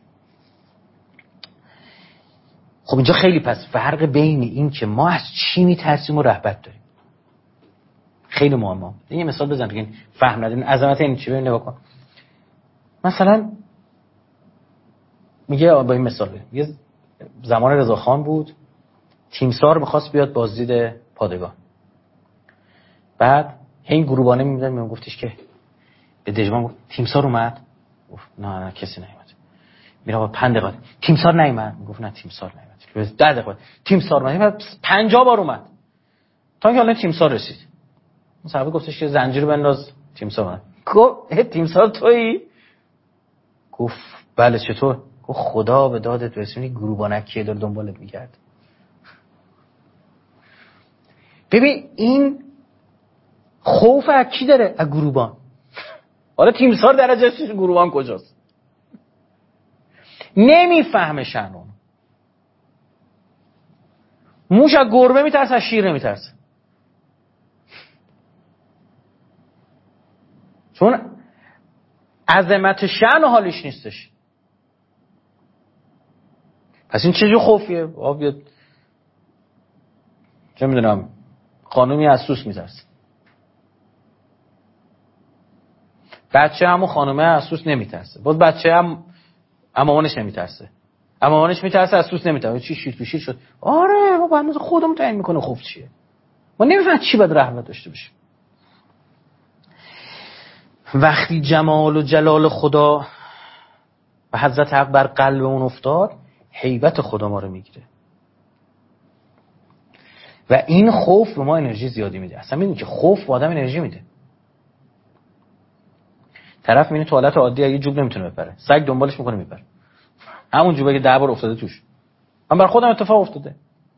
خب اینجا خیلی پس فرق بین این که ما از چی میترسیم و رهبت داریم خیلی مهمه. یه مثال بزن بگین فهم ندین عظمت این چی. ببین نگاه کن، مثلا میگه با این مثال یه زمان رضاخان بود، تیمسار می‌خواست بیاد بازدید پادگان. بعد این گروبانه می‌داد میگفتش که به دژمان گفت تیمسار اومد؟ گفت نه کسی نیومد. میره با 5 دقیقه تیمسار نیومد؟ گفت نه تیمسار نیومد. 10 دقیقه تیمسار اومد. 50 بار اومد تا اینکه حالا تیمسار رسید. صاحب گفتش که زنجیر بنداز تیمسار اومد. گفت تیمسار تویی؟ گفت بله چطور؟ گفت خدا به دادت رسونی، گروبانکیه داره دنبالت میگرد. ببین این خوف از کی داره؟ از گروبان. حالا تیمسار درجهش گروبان کجاست؟ نمیفهمه شأنون. موش از گربه میترسه، از شیر نمیترسه. چون عظمت شأن و حالش نیستش. پس این چه جو خوفیه؟ بیاد چه میدونم خانومی از سوس میترسه، بچه همون خانومه از سوس نمیترسه، باز بچه هم مامانش نمیترسه، مامانش میترسه از سوس نمیترسه. چی شیر تو شیر شد؟ آره ما با انداز خودمون تعیین میکنه خوف چیه. ما نمیفهمیم چی باید رحمت داشته باشیم. وقتی جمال و جلال خدا و حضرت حق بر قلبمون افتاد، هیبت خدا ما رو میگیره و این خوف به ما انرژی زیادی میده. اصلا میدونی که خوف به آدم انرژی میده. طرف میره توالت عادی اگه جوب نمیتونه بپره، سگ دنبالش میکنه میپره، همون جوبه که 10 بار افتاده توش. من بر خودم اتفاق افتاده.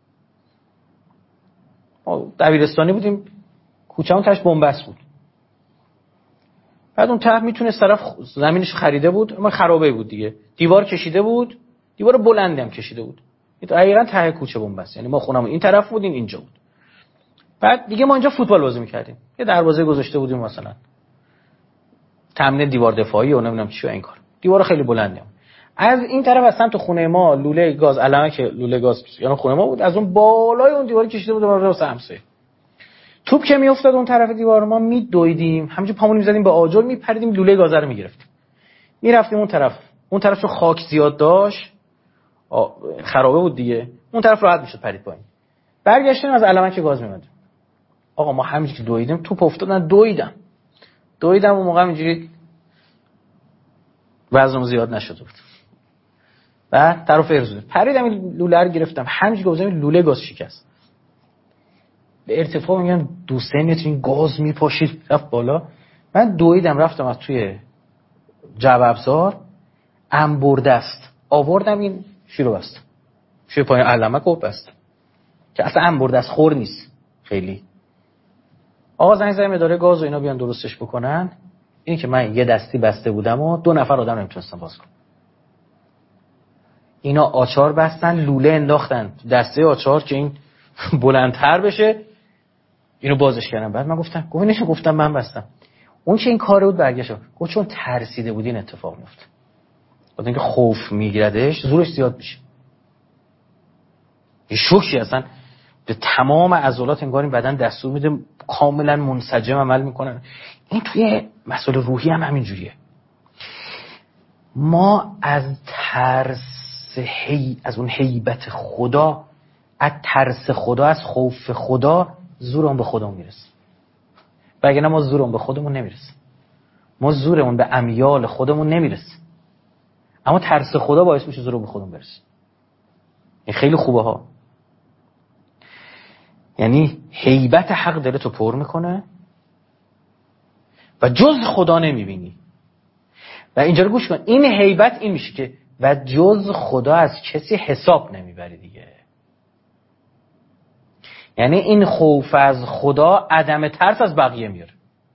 ما دبیرستانی بودیم، کوچه‌مون تاش بنبست بود. بعد اون طرف میتونه طرف زمینش خریده بود، اما خرابه بود دیگه، دیوار کشیده بود، دیوار بلندی هم کشیده بود. دقیقاً ته کوچه بنبست. یعنی ما خونمون این طرف بودیم، اینجا بود. بعد دیگه ما اینجا فوتبال بازی می‌کردیم. یه دروازه گذاشته بودیم مثلا، تامین دیوار دفاعی و نمیدونم چی و این کار. دیوار خیلی بلندی. از این طرف از سمت خونه ما لوله گاز علمه که لوله گاز یعنی خونه ما بود، از اون بالای اون دیوار کشیده بود واسه همسایه. توپ که میافتاد اون طرف دیوار ما میدویدیم، همینجوری پامون میزدیم به آجر، میپریدیم لوله گاز رو میگرفتیم. میرفتیم اون طرف چون خاک زیاد داشت، خرابه بود دیگه، اون طرف راحت میشد پرید پایین. برگشتیم از علمه که گاز میومد. آقا ما همینجوری که دویدیم توپ افتاد، من دویدم اون موقع اینجوری وزنم زیاد نشده بود. بعد طرف ارزوده پریدم این لوله رو گرفتم، همینجوری گذاشتم لوله گاز شکست. به ارتفاع میگن 2-3 متر این گاز میپاشید رفت بالا. من دویدم رفتم از توی جعبه ابزار انبردست آوردم این شیرو بستم، شیر پایین علمه کوب بستم که اصلا انبردست خور نیست خیلی. آقا زنگ زدم اداره گاز و اینا بیان درستش بکنن. این که من یه دستی بسته بودم و 2 نفر آدم نمیتونستم باز کنم. اینا آچار بستن، لوله انداختن دسته آچار که این بلندتر بشه، اینو بازش کردم. بعد من گفتم من بستم. اون که این کار بود برگشت گفت چون ترسیده بود این اتفاق میفته. بعد اینکه خوف میگیردش زورش زیاد میشه. یه شوکی اصلا به تمام عضلات انگار این بدن دستور میده کاملا منسجم عمل میکنن. این توی مسائل روحی هم همین جوریه. ما از ترس از اون هیبت خدا، از ترس خدا، از خوف خدا زورمون به خودمون میرسه. وگرنه ما زورمون به خودمون نمیرسه. ما زورمون به امیال خودمون نمیرسه. اما ترس خدا باعث میشه زور به خودمون برسه. این خیلی خوبه ها. یعنی هیبت حق داره تو پر میکنه و جز خدا نمیبینی. و اینجا رو گوش کن، این هیبت این میشه که و جز خدا از کسی حساب نمیبری دیگه. یعنی این خوف از خدا عدم ترس از بقیه میاره،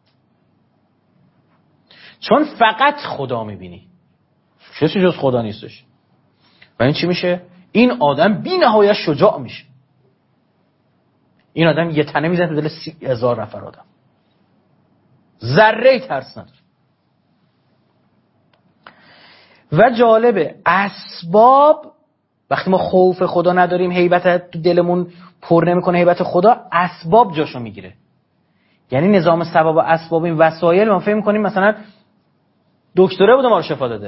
چون فقط خدا میبینی، کسی جز خدا نیستش. و این چی میشه؟ این آدم بی نهایت شجاع میشه. این آدم یه تنه میزنه تو دل 30,000 نفر آدم، ذره ترس نداره. و جالبه اسباب، وقتی ما خوف خدا نداریم، هیبت تو دلمون پر نمیکنه هیبت خدا، اسباب جاشو میگیره. یعنی نظام سبب و اسباب، این وسایل، ما فهم میکنیم مثلا دکتره بوده ما رو شفا داده،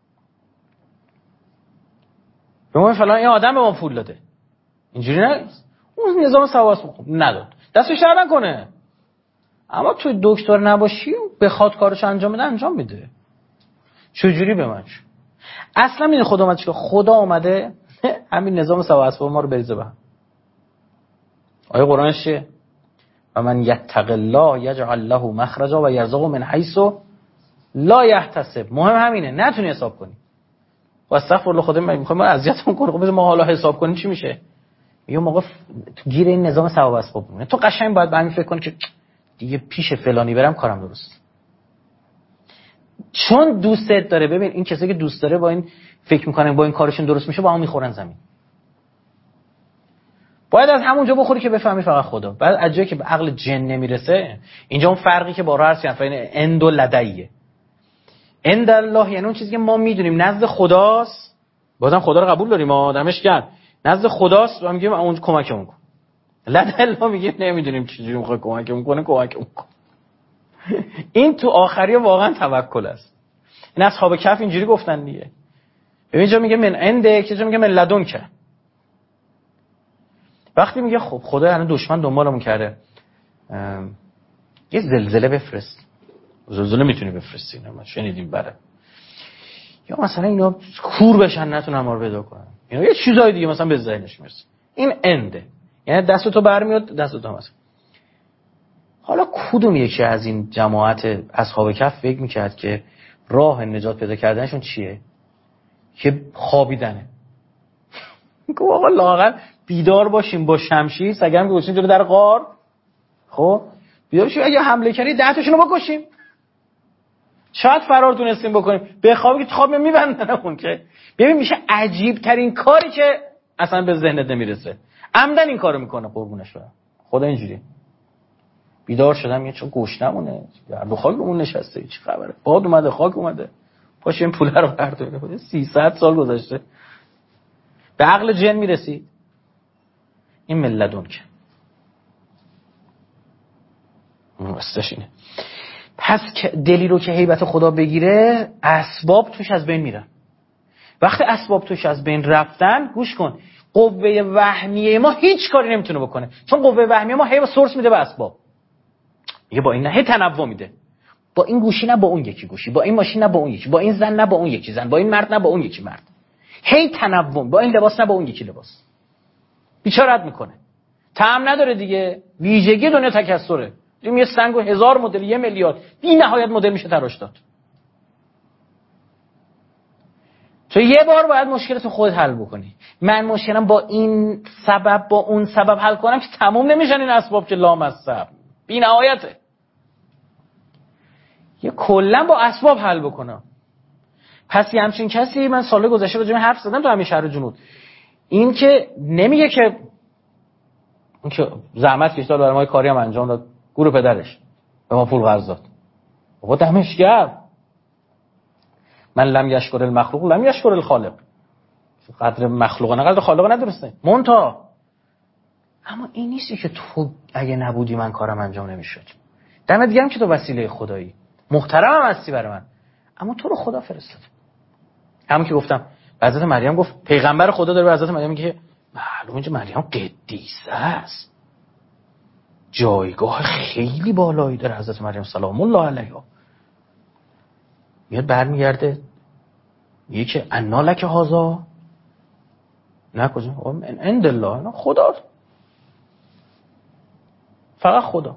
به ما فلان این آدم به ما پول داده، اینجوری نیست. اون نظام سبب و اسباب نداد، دستش در نکنه. اما تو دکتر نباشی بخواد کارش انجام بده انجام میده. چجوری به من؟ اصلا این خدا اومده که خدا اومده همین نظام سبب و اسباب ما رو بریزه به هم. آیه قرآنش چیه؟ و من یتق الله یجعل له مخرجا و یرزقه من حیث لا یحتسب. مهم همینه، نتونی حساب کنی. و استغفر الله، خدا میخوام ما اذیتمون کنه. خب ما حالا حساب کنیم چی میشه؟ یه موقع تو گیر این نظام سبب و اسباب میمونی. تو قشنگ باید به همین فکر کنی که دیگه پیش فلانی برم کارم درست، چون دوستت داره. ببین این کسی که دوست داره با این فکر میکنن با این کارشون درست میشه، با هم میخورن زمین. باید از همونجا بخوری که بفهمی فقط خدا. بعد از جایی که به عقل جن نمیرسه، اینجا اون فرقی که با راه هست، یعنی اند و لدیه. اند الله یعنی اون چیزی که ما میدونیم نزد خداست، بازم خدا رو قبول داریم، ما دمش گرم، نزد خداست و میگیم اون کمکمون کن. لد الله میگه نمیدونیم چجوری میخواد کمکمون کنه، کمکمون کن. این تو آخری واقعا توکل است. این اصحاب کهف اینجوری گفتن دیگه. ببین جا میگه من عنده، که جا میگه من لدن که. وقتی میگه خب خدا یعنی دشمن دنبالمون کرده، یه زلزله بفرست. زلزله میتونی بفرستی، ما شنیدیم بره. یا مثلا اینا کور بشن نتونن ما رو پیدا کنن، اینا یه چیزای دیگه مثلا به ذهنش میرسه. این انده، یعنی دستتو برمیاد دستتو مثلا. حالا کدوم یکی از این جماعت اصحاب کهف فکر میکرد که راه نجات پیدا کردنشون چیه؟ که خوابیدنه. میگه آقا لااقل بیدار باشیم با شمشیر، سگم که گوشیم جلو در غار، خب بیدار باشیم، اگه حمله کردی 10 تاشونو بکشیم، شاید فرار تونستیم بکنیم. به خوابی که خواب میبندنمون. که ببین میشه عجیب ترین کاری که اصلا به ذهنت نمیرسه، عمدن این کارو میکنه. قربونش برم خدا. اینجوری بیدار شدم یه چون گوش نمونه، رو خاکمون نشسته، چی خبره، باد اومده، خاک اومده، پاش این پوله رو برداره. 300 سال گذشته، به عقل جن میرسید. این ملدون که مستش اینه. پس دلی رو که هیبت خدا بگیره، اسباب توش از بین میرن. وقتی اسباب توش از بین رفتن، گوش کن، قوه وهمیه ما هیچ کاری نمیتونه بکنه، چون قوه وهمیه ما هی سورس میده به اسباب. میگه با این نه، هی تنوع میده، با این گوشی نه با اون یکی گوشی، با این ماشین نه با اون یکی، با این زن نه با اون یکی زن، با این مرد نه با اون یکی مرد، هی تنوع، با این لباس نه با اون یکی لباس. بیچارت میکنه، طعم نداره دیگه. ویژگی دنیا تکثره. یه سنگو 1000 مدل، 1 میلیارد بی نهایت مدل میشه تراش داد. تو یه بار باید مشکلتو خودت حل بکنی. من مشکلم با این سبب با اون سبب حل کنم که تموم نمیشن این اسباب که لامصب بی نهایته. یه کلا با اسباب حل بکنم. پس یه همچین کسی، من سال گذشته راجع به حرف زدم تو همین شهر جنوب، این که نمیگه که اون که زحمت کشید برای ما کاری هم انجام داد، گور پدرش به ما پول قرض داد، بابا دمش گرم. من لم یشکر المخلوق لم یشکر الخالق. قدر مخلوق نه قدر خالق ندرسته. مونتا اما این نیستی که تو اگه نبودی من کارم انجام نمیشد. دمت گرم که تو وسیله خدایی، محترمم هستی برای من، اما تو رو خدا فرستاد. همون که گفتم حضرت مریم گفت، پیغمبر خدا داره به حضرت مریم میگه معلومه که مریم قدیسه است، جایگاه خیلی بالایی داره حضرت مریم سلام الله علیها. میاد برمیگرده میگه که انا لک هذا، نه کجا، من عند الله، نه خدا، فقط خدا.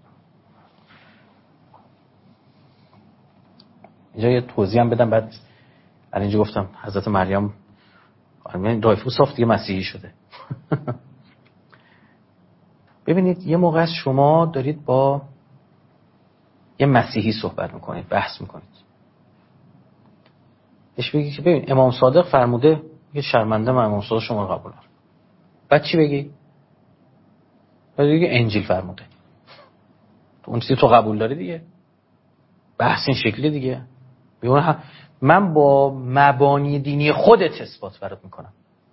اینجا یه توضیح هم بدم، بعد اینجا گفتم حضرت مریم رایفو صاف دیگه مسیحی شده. ببینید یه موقع از شما دارید با یه مسیحی صحبت میکنید، بحث میکنید، بهش بگی که ببین امام صادق فرموده، یه شرمنده من امام صادق شما رو قبول دارم. بعد چی بگی؟ بعد بگی انجیل فرموده. اون چیزی تو قبول داری دیگه. بحث این شکلی دیگه. من با مبانی دینی خودت اثبات برات میکنم.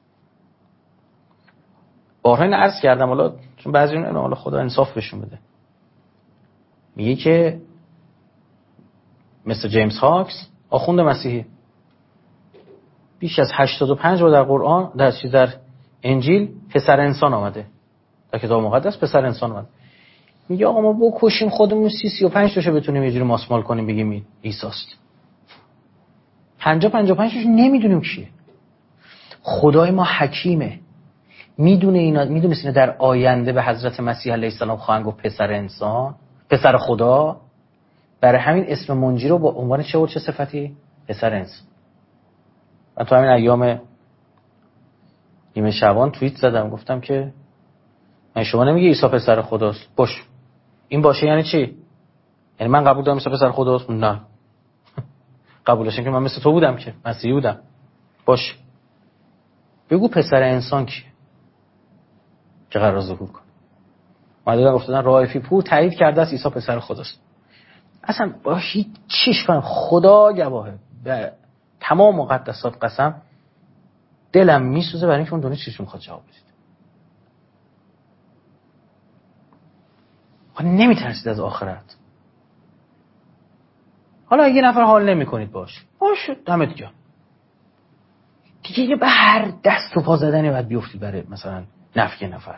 بارها این عرض کردم، حالا چون بعضی اون حالا خدا انصاف بهشون بده، میگه که مثل جیمز هاکس آخوند مسیحی بیش از 85 بار در قرآن در انجیل پسر انسان آمده، در کتاب مقدس پسر انسان اومد. میگه آقا ما بکشیم خودمون 35 تاشو بتونیم یه جوری ماسمال کنیم بگیم عیسی است. 55 تاشو نمیدونیم کیه. خدای ما حکیمه، میدونه اینا، میدونست اینا در آینده به حضرت مسیح علیه السلام خواهند گفت پسر انسان، پسر خدا. برای همین اسم منجی رو با عنوان چه صفتی؟ پسر انسان. من تو همین ایام نیمه شعبان توییت زدم، گفتم که من شما نمیگه عیسی پسر خداست، باش این باشه یعنی چی؟ یعنی من قبول دارم عیسی پسر خداست؟ نه قبولش اینه که من مثل تو بودم، که مسیحی بودم. باش بگو پسر انسان کیه که قرار ظهور کنه. مردم گفتن رائفی پور تایید کرده است عیسی پسر خداست. اصلا با هیچ چیش کنم، خدا گواهه به تمام مقدسات قسم، دلم میسوزه برای اینکه اون دونه چیزی میخواد جواب بدید. نمیترسید از آخرت. حالا اگه نفر حال نمیکنید باش دمت گرم دیگه، به هر دست و پا زدنی باید بیفتید برای مثلا نفی نفر.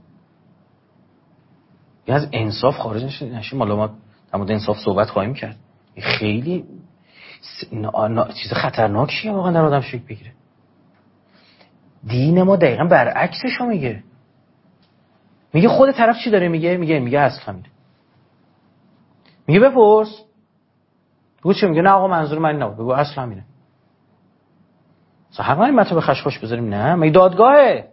یه از انصاف خارج نشیم. حالا ما در مورد انصاف صحبت خواهیم کرد. خیلی چیز خطرناکیه واقعا در آدم شک بگیره. دین ما دقیقا برعکسشو میگه. میگه خود طرف چی داره میگه؟ میگه اصل همینه. میگه بپرس، بگو چه میگه؟ نه آقا منظور من نبود. بگو اصل همینه. صاحب این مطلب خشخاش بذاریم؟ نه مگه دادگاهه؟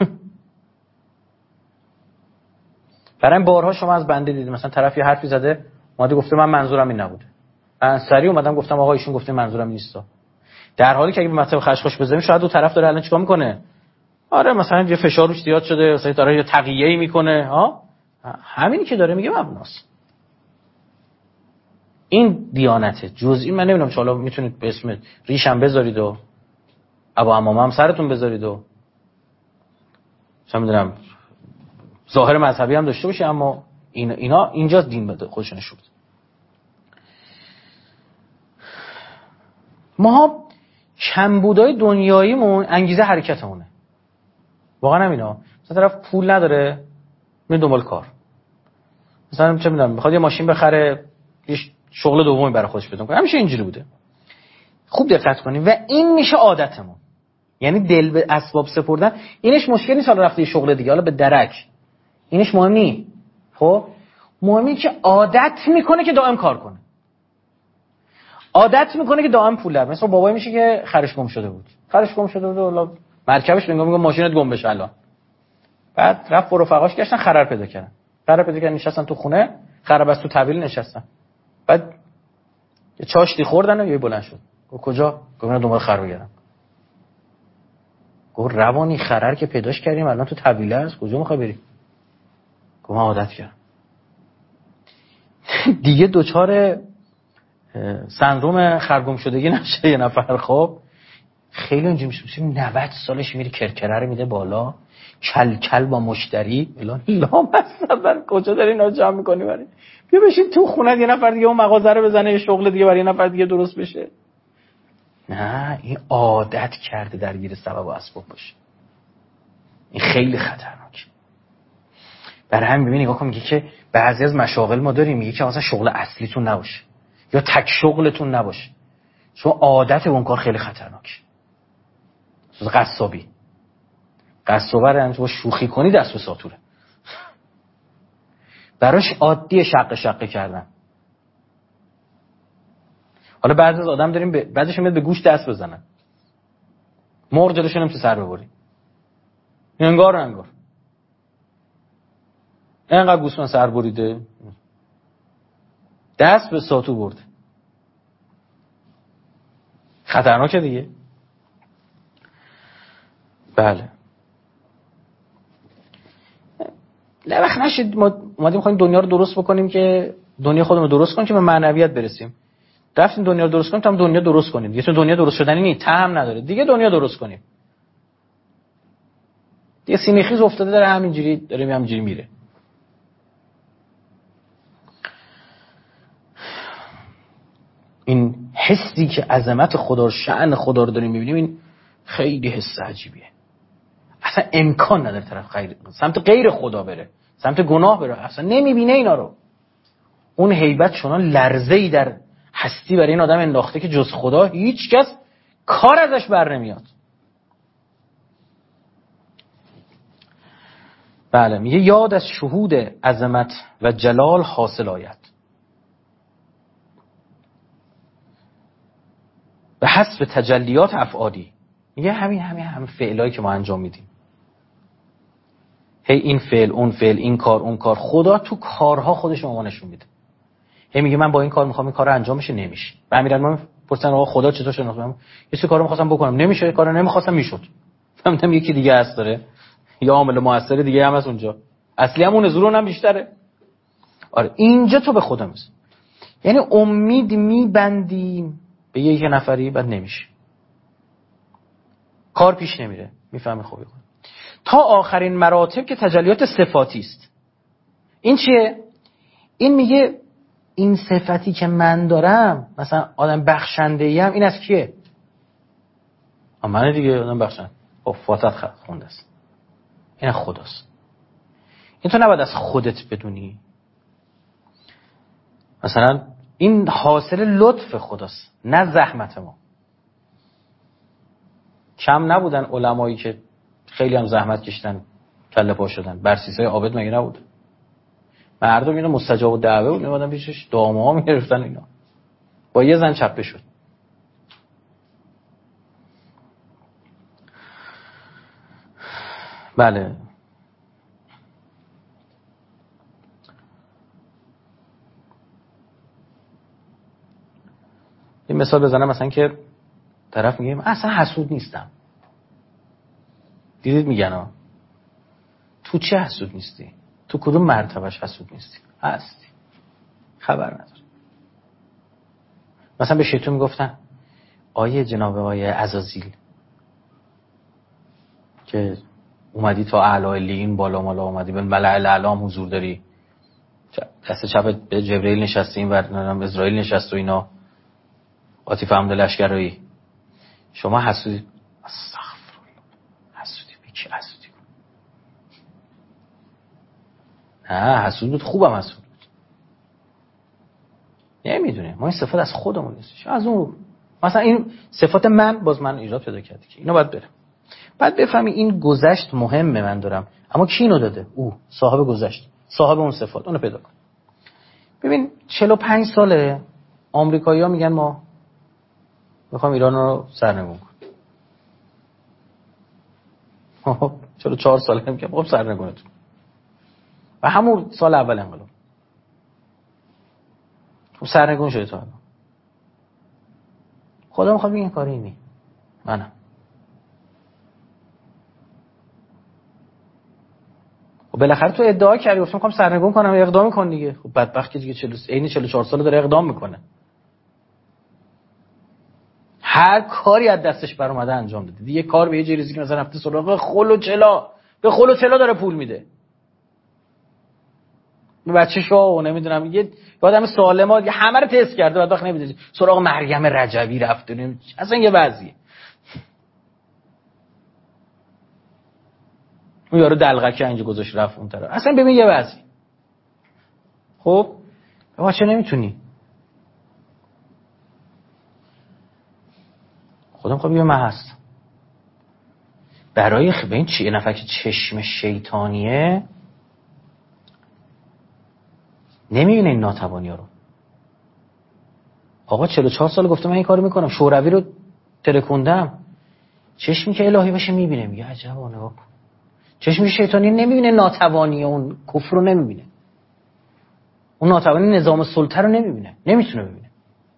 برای این بارها شما از بنده دیدید مثلا طرف یه حرفی زده اومده گفته من منظورم این نبوده، من سریع اومدم گفتم آقا ایشون گفته منظورم این نیستا، در حالی که اگه به مطلب خشخاش بذاریم شاید اون طرف داره الان چیکار میکنه؟ آره مثلا یه فشار روش زیاد شده، مثلا داره یه تقیه‌ای میکنه. ها همینی که داره میگه مبناست. این دیانته جزئی. من نمیدونم چالا میتونید به اسم ریشم بذارید و ابا عمامه هم سرتون بذارید و چه میدونم ظاهر مذهبی هم داشته باشه، اما اینا اینجا دین بده خودش نشون بده. ما کمبودای دنیاییمون انگیزه حرکتمونه. واقعا همینا. مثلا طرف پول نداره میره دنبال کار، مثلا چه میدونم میخواد یه ماشین بخره، یه شغل دومی برای خودش پیدا کنه. همیشه اینجوری بوده. خوب دقت کنید و این میشه عادتمون. یعنی دل به اسباب سپردن اینش مشکلی نیست. حالا رفته یه شغل دیگه، حالا به درک اینش مهم نی. خب مهمی که عادت میکنه که دائم کار کنه، عادت میکنه که دائم پول در. مثلا بابای میشه که خرش گم شده بود حالا مرکبش میگم ماشینت گم بشه الان. بعد رفت با رفقاش گشتن خرر پیدا کردن نشستن تو خونه، خرر بس تو طویل نشستن. بعد یه چاشتی خوردن و یه بلند شد. گفت کجا؟ گفت من دنبال خر بگردم. گفت روانی خرر که پیداش کردیم الان تو طویله است، کجا میخوای بری؟ گفت من عادت کردم. دیگه دوچار سندروم خرگم شدگی نشه یه نفر. خب خیلی اونجوری میشه 90 سالش میره کرکره رو میده بالا، کل با مشتری اعلان لامصب. کجا داری اینا جمع میکنی؟ برای بیا بشین تو خونه یه نفر دیگه اون مغازه رو بزنه، یه شغل دیگه برای یه نفر دیگه درست بشه. نه این عادت کرده درگیر سبب و اسباب باشه. این خیلی خطرناکه. برای همین ببین نگاه کن، میگه که بعضی از مشاغل ما داریم میگه که مثلا شغل اصلیتون نباشه یا تک شغلتون نباشه، چون عادت اون کار خیلی خطرناکه. قصابه رو با شوخی کنی دست به ساتوره. براش عادیه شقه کردن. حالا بعضی از آدم داریم بعضیش میاد به گوش دست بزنن، مرغ جلوشون نمیشه سر ببری. انگار اینقدر گوسفند سر بریده، دست به ساتو برده، خطرناکه دیگه. بله نه وقت نشید ما اومدیم خواهیم دنیا رو درست بکنیم که دنیا خودمون رو درست کنیم که به معنویت برسیم. رفتیم دنیا رو درست کنیم تا هم دنیا درست کنیم. دیگه تو دنیا درست شدنی نیست، طعم نداره دیگه. دنیا درست کنیم دیگه. سیمخیز افتاده داره همینجوری داره همینجوری میره. این حسی که عظمت خدا و شأن خدا رو داریم میبینیم، این خیلی حس عجیبیه. اصلا امکان نداره طرف سمت غیر خدا بره، سمت گناه بره، اصلا نمیبینه اینا رو. اون هیبت چنان لرزه‌ای در هستی برای این آدم انداخته که جز خدا هیچ کس کار ازش بر نمیاد. بله میگه یاد از شهود عظمت و جلال حاصل آید به حسب تجلیات افعالی. میگه همین فعلایی که ما انجام میدیم، هی این فعل اون فعل، این کار اون کار، خدا تو کارها خودش به ما نشون میده. هی میگه من با این کار میخوام این کارو انجام بشه، نمیشه. بعد من پرسیدم آقا خدا چطور شناختم؟ یه کارو میخواستم بکنم نمیشه، کارو نمیخواستم میشد. فهمیدم یکی دیگه هست داره، یا عامل مؤثر دیگه هم هست اونجا، اصلی هم اون زورون هم بیشتره. آره اینجا تو به خدا میرسی. یعنی امید میبندیم به یک نفری بعد نمیشه، کار پیش نمیره. میفهمی خوبی کن تا آخرین مراتب که تجلیات صفاتی است. این چیه؟ این میگه این صفتی که من دارم، مثلا آدم بخشنده ام، این از کیه؟ من دیگه آدم بخشنده. خب فاتحه خونده است، این خداست. این تو نباید از خودت بدونی. مثلا این حاصل لطف خداست نه زحمت ما. کم نبودن علمایی که خیلی هم زحمت کشیدن کله پا شدن. برسیسای عابد مگه نبود؟ مردم اینا مستجاب الدعوه بود، میومدن پیشش دامه ها میگرفتن، اینا با یه زن چپه شد. بله این مثال بزنم، مثلا که طرف میگه من اصلا حسود نیستم. دیدید میگن ها تو چه حسود نیستی؟ تو کدوم مرتبهش حسود نیستی؟ هستی، خبر نداری. مثلا به شیطان میگفتن آیه جناب آیه عزازیل که اومدی تا اعلی لیین بالا مالا اومدی به ملأ الاعلام حضور داری، دست چپ به جبرئیل نشسته، این ور اسرائیل نشسته و اینا، عاطف حمد لشکری، شما حسودی. استغفرالله، حسودی به کی حسودی؟ نه حسود بود، خوبم حسود بود. نمیدونه ما این صفات از خودمون نیست، از اون. مثلا این صفات من باز من ایجاد پیدا کرده که اینو باید برم بعد بفهمی این گذشت مهمه من دارم، اما کی اینو داده؟ او صاحب گذشت، صاحب اون صفات، اونو پیدا کن. ببین 45 ساله آمریکایی‌ها میگن ما میخوام ایران رو سرنگون کنیم. خب 44 ساله میگم خب سرنگونتون. و همون سال اول انقلاب خب سرنگون شده. تو الان خدا میخواد بگه این کاری نی، منم. و بالاخره تو ادعا کردی گفتم میخوام سرنگون کنم، اقدام کن دیگه. خب بدبخت که دیگه عین 44 ساله داره اقدام میکنه. هر کاری از دستش بر اومده انجام داده. دیگه کار به یه جریزی که مثلا رفته سراغ خل و چلا، به خل و چلا داره پول میده. به بچه شاه و نمیدونم یه آدم سالم همه رو تست کرده، بعد وقت نمیده سراغ مریم رجبی رفته. اصلا یه وضعیه. اون یارو دلغکه اینجا گذاشت رفت اون طرف. اصلا ببین یه وضعی. خب بابا چه نمیتونی؟ خودم خب یه من هست برای این چیه نفر که چشم شیطانیه نمیبینه این ناتوانی ها رو. آقا 44 سال گفته من این کارو میکنم، شوروی رو ترکوندم، چشمی که الهی باشه میبینه، میگه عجبا نگاه کن چشم شیطانی نمیبینه ناتوانی اون کفر رو نمیبینه، اون ناتوانی نظام سلطه رو نمیبینه، نمیتونه ببینه.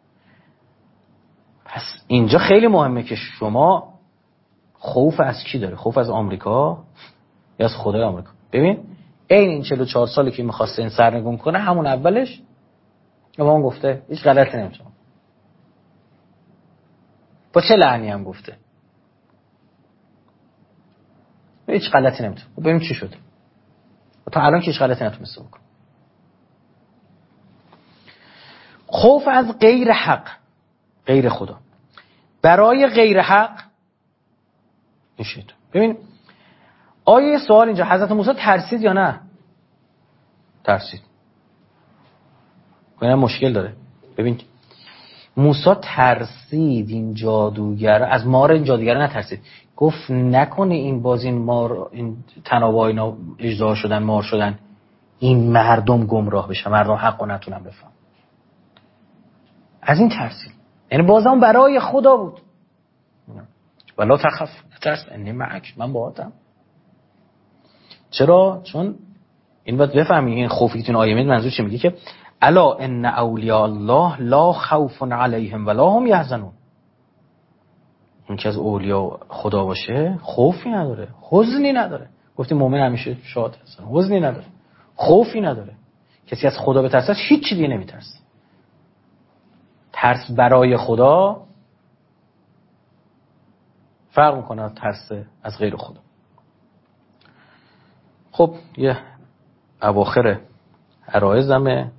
پس اینجا خیلی مهمه که شما خوف از کی داره؟ خوف از آمریکا یا از خدای آمریکا؟ ببین این 44 سالی که می‌خواسته این سرنگون کنه، همون اولش به ما گفته هیچ غلطی نمی‌کنه. با چه لعنی هم گفته هیچ غلطی نمی‌کنه. ببین چی شد. تا الان که هیچ غلطی نتونسته بکنه. خوف از غیر حق، غیر خدا، برای غیر حق میشید. ببین آیه سوال اینجا، حضرت موسی ترسید یا نه؟ ترسید. اینا مشکل داره. ببین موسی ترسید این جادوگر، از مار این جادوگر نترسید. گفت نکنه این باز این مار، این تناوب اینا اجزا شدن، مار شدن، این مردم گمراه بشن، مردم حقو نتونن بفهم. از این ترسید. یعنی بازم برای خدا بود. ولا تخف، ترس، انی معک، من باهاتم. چرا؟ چون این باید بفهمی این خوفی که این آیه منظور چی میگه، که الا ان اولیاء الله لا خوف علیهم ولا هم یحزنون. این که از اولیاء خدا باشه خوفی نداره، حزنی نداره. گفتیم مؤمن همیشه شاد هست، حزنی نداره، خوفی نداره. کسی از خدا بترسه هیچ چیزی نمیترسه. ترس برای خدا فرق میکنه از ترس از غیر خدا. خب یه اواخر عرایزمه.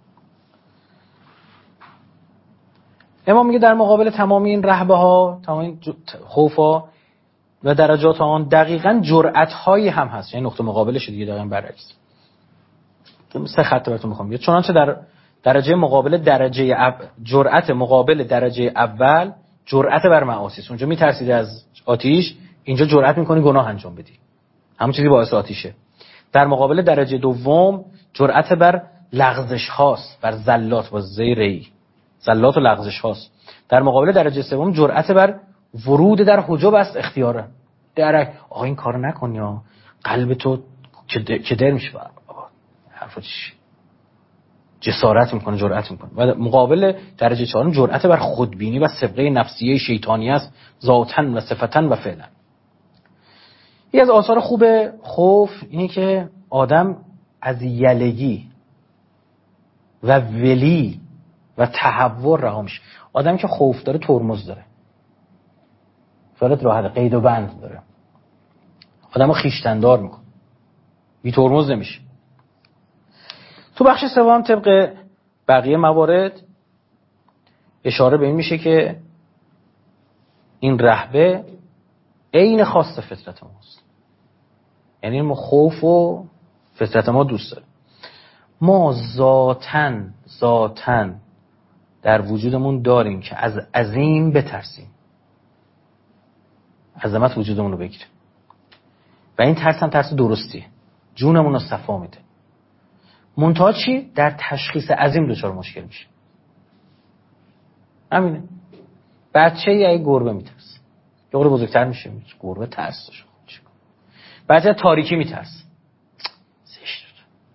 امام میگه در مقابل تمام این رهبه ها، تمام این خوفا و درجات آن، دقیقاً جرأت هایی هم هست. یعنی نقطه مقابلش دیگه دقیقاً برعکس. سه خط براتون میخوام بگم. چنانچه در درجه مقابل جرأت مقابل درجه اول جرأت بر معاصی است. اونجا میترسید از آتش، اینجا جرأت میکنی گناه انجام بدی، همون چیزی باعث آتیشه. در مقابل درجه دوم جرأت بر لغزش هاست، بر زلات با زیری، زلات و لغزش هاست. در مقابل درجه سوم جرأت بر ورود در حجاب است، اختیاره. درک آقا این کارو نکن یا قلب تو که در میشه، حرفا چی؟ جسارت میکنه، جرأت میکنه. و مقابل درجه چهارم جرأت بر خودبینی و سبقه نفسیه شیطانی است، ذاتاً و صفتاً و فعلاً. یکی از آثار خوب خوف اینه که آدم از یلگی و ولی و تحور رها میشه. آدم که خوف داره ترمز داره، فرات راحت، قید و بند داره، آدمو خویشتن‌دار میکنه، بی ترمز نمیشه. تو بخش سوم طبق بقیه موارد اشاره به این میشه که این رهبه عین خاص فطرت ماست. یعنی ما خوف و فطرت ما دوست داریم. ما ذاتاً در وجودمون داریم که از عظیم بترسیم، عظمت وجودمون رو بگیره. و این ترس هم ترس درستیه، جونمون رو صفا میده. منتها چی؟ در تشخیص عظیم دچار مشکل میشه. همینه. بچه یه گربه میترسه، یه گربه بزرگتر میشه، گربه ترس داشت. بچه تاریکی میترسه، زشت.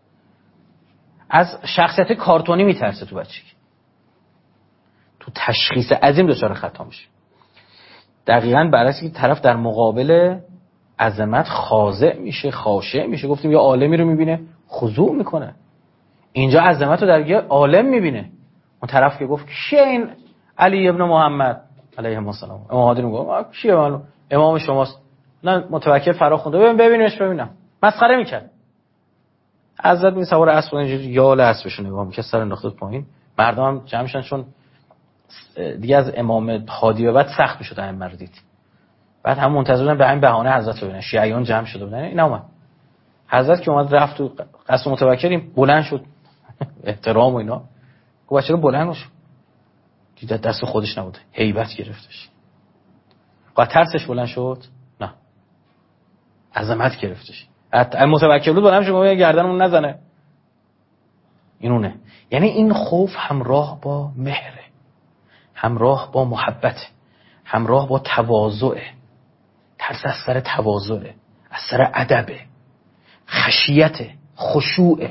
از شخصیت کارتونی میترسه تو بچگی. تو تشخیص عظیم دچار خطا میشه. دقیقاً برعکس که طرف در مقابل عظمت خاضع میشه، خاشع میشه. گفتیم یه عالمی رو میبینه خضوع میکنه. اینجا عظمت رو در یه عالم میبینه. اون طرف که گفت کیه این علی ابن محمد علیه السلام، امام هادی میگه کیه معلوم امام شماست، نه متوکل فرا خونده، ببینش ببینم، مسخره میکرد. حضرت می سوار اسب اینجوری یال اسبشون نگاه میکرد، سر انداخته پایین. مردم هم جمع شدن، چون دیگه از امام هادی به بعد سخت میشد این مردید. بعد هم منتظر بودن به همین بهانه حضرت رو ببینن. شیعیان جمع شده بودن. اینا اومد. حضرت که اومد رفت تو قصر متوکلیم، بلند شد احترام و اینا. گفت بچه‌ها بلند شو. دید دست خودش نبود، هیبت گرفتش. با ترسش بلند شد؟ نه، عظمت گرفتش. متوکل بود بلند شد گردنمون نزنه. اینونه. یعنی این خوف همراه با مهره، همراه با محبت، همراه با تواضع. ترس از سر تواضع، از اثر ادبه، خشیت، خشوع،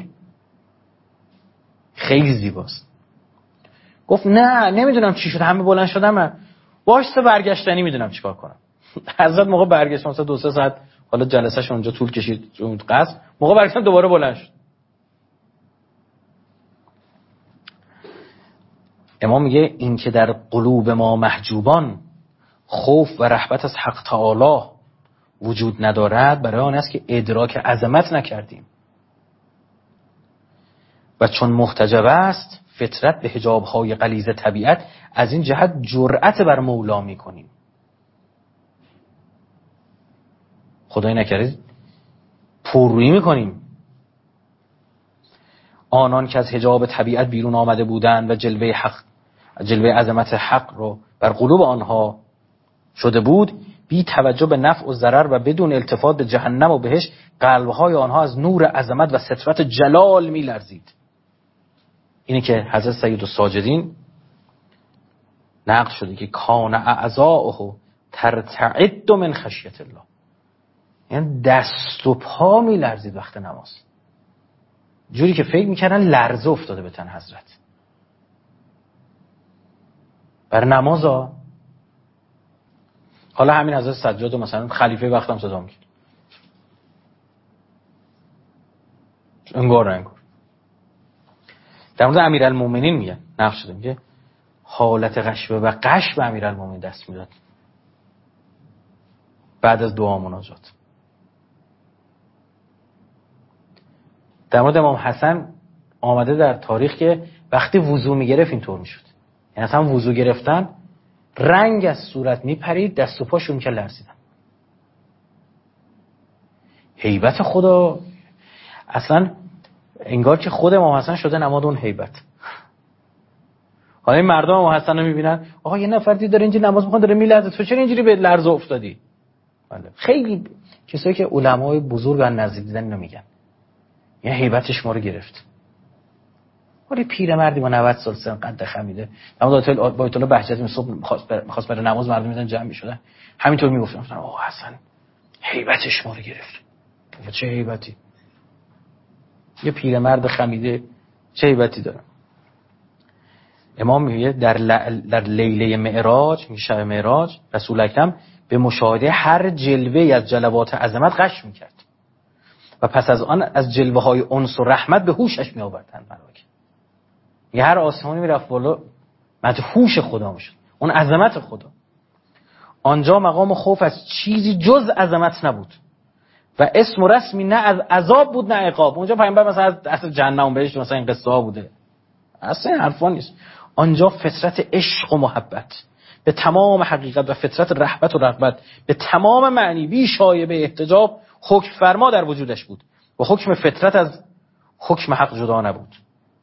خیلی زیباست. گفت نه نمیدونم چی شد، همه بلند شدم، وایسا برگشتنی میدونم چیکار کنم. حضرت موقع برگشت مثلا 2-3 ساعت، حالا جلسه‌ش اونجا طول کشید اون قصد، موقع برگشتن دوباره بلند شد. امام میگه این که در قلوب ما محجوبان خوف و رهبت از حق تعالی وجود ندارد، برای آن است که ادراک عظمت نکردیم و چون محتجب است فطرت به حجاب‌های غلیظ طبیعت، از این جهت جرأت بر مولا می‌کنیم. خدای نکرده پررویی می‌کنیم. آنان که از حجاب طبیعت بیرون آمده بودند و جلوه عظمت حق رو بر قلوب آنها شده بود، بی توجه به نفع و ضرر و بدون التفات به جهنم و بهشت، قلب‌های آنها از نور عظمت و سترت جلال می‌لرزید. اینه که حضرت سید الساجدین نقل شده که کان اعضاؤه ترتعد من خشیت الله، یعنی دست و پا می‌لرزید وقت نماز، جوری که فکر می‌کردن لرزه افتاده به تن حضرت. بر نمازا حالا همین حضرت سجاد مثلا خلیفه وقتم صدا می‌کرد، انگار در مورد امیرالمومنین میگن، نقل شده میگه حالت غشبه و قش به امیرالمومنین دست میداد بعد از دعا مناجات. در مورد امام حسن آمده در تاریخ که وقتی وضو میگرفت اینطور میشد، یعنی اصلا وضو گرفتن رنگ از صورت میپرید، دست و پاشون که لرزیدن. هیبت خدا اصلا انگار که خود امام حسن شده نماد اون هیبت. حالا این مردم امام حسن رو میبینن، آقا یه نفری داره اینجا نماز میخونه داره میلرزه، تو چرا اینجوری به لرزه افتادی؟ خیلی کسایی که علمای بزرگ و نزدیک دیدن اینو میگن، یه هیبتش ما رو گرفت. ولی پیرمردی با 90 سال سن قد خمیده، نماز آیت الله بهجتی صبح می‌خواست برای نماز مردم میذن جمع میشدن، همینطور میگفتن آقا حسن هیبتش ما رو گرفت. چه هیبتی؟ یه پیرمرد خمیده چه هیبتی داره؟ امام میگه در لیله معراج، شب معراج، رسول اکرم به مشاهده هر جلوه از جلوات عظمت غش میکرد و پس از آن از جلوه های انس و رحمت به هوشش می آوردند ملائکه. یه هر آسمانی میرفت بالا مدهوش خدا میشد، اون عظمت خدا. آنجا مقام خوف از چیزی جز عظمت نبود و اسم و رسمی نه از عذاب بود نه عقاب. اونجا پیامبر مثلا از جهنم بهش مثلا این قصه ها بوده، اصلا این حرفا نیست. آنجا فطرت عشق و محبت به تمام حقیقت و فطرت رحمت و رغبت به تمام معنی بی شایبه احتجاب حکم فرما در وجودش بود و حکم فطرت از حکم حق جدا نبود.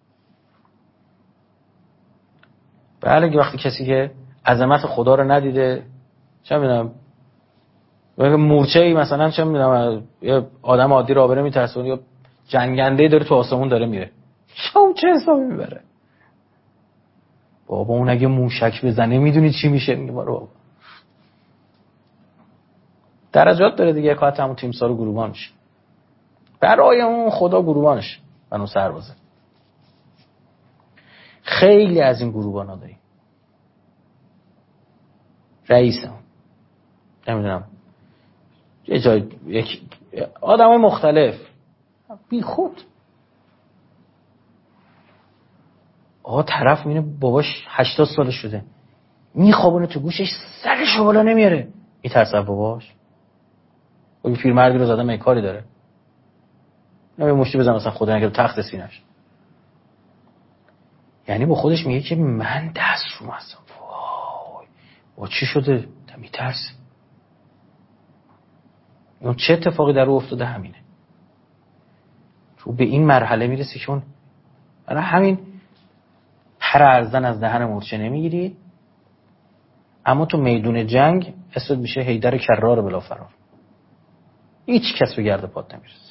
بله وقتی کسی که عظمت خدا رو ندیده، چه میدونم مورچه‌ای مثلا، چه میدونم یه آدم عادی راه بره میترسونه، یا جنگنده داره تو آسمون داره میره، شام چه حسابی میبره؟ بابا اون اگه موشک بزنه میدونی چی میشه؟ میگه بابا درجات داره دیگه، کات همون تیمسار و گروبان میشه، برای اون خدا گروبانش بنو سربازه. خیلی از این گروبانا داریم، رئیسم نمیدونم یه جای یک آدم مختلف بی خود، آقا طرف میینه باباش 80 سالش شده میخوابونه تو گوشش، سرش بالا نمیاره، میترسه باباش. اون پیرمردی رو زدن من کاری داره، نه مشتی بزن مثلا خدا نگه تخت سینه‌اش. یعنی با خودش میگه که من دست رو هستم، وای چی شده؟ میترسه. اون چه اتفاقی در او افتاده؟ همینه. تو به این مرحله میرسی که اون برای همین پر ارزن از دهن مورچه نمیگیری، اما تو میدون جنگ اسمت میشه حیدر کرار بلا فرار، هیچ کس به گرد پات نمیرسه.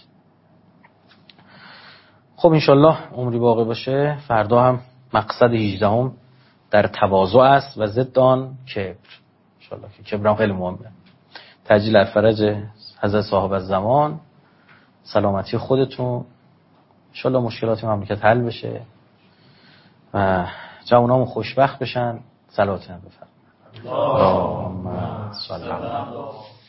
خب انشالله عمری باقی باشه فردا هم مقصد 18 در تواضع است و ضد آن کبر. انشالله که کبر هم خیلی مهمه. تجلیل الفرج حضرت صاحب الزمان، سلامتی خودتون، انشالله مشکلات مملکت حل بشه و جوانامون خوشبخت بشن. صلوات هم بفرمایید. اللهم صل علی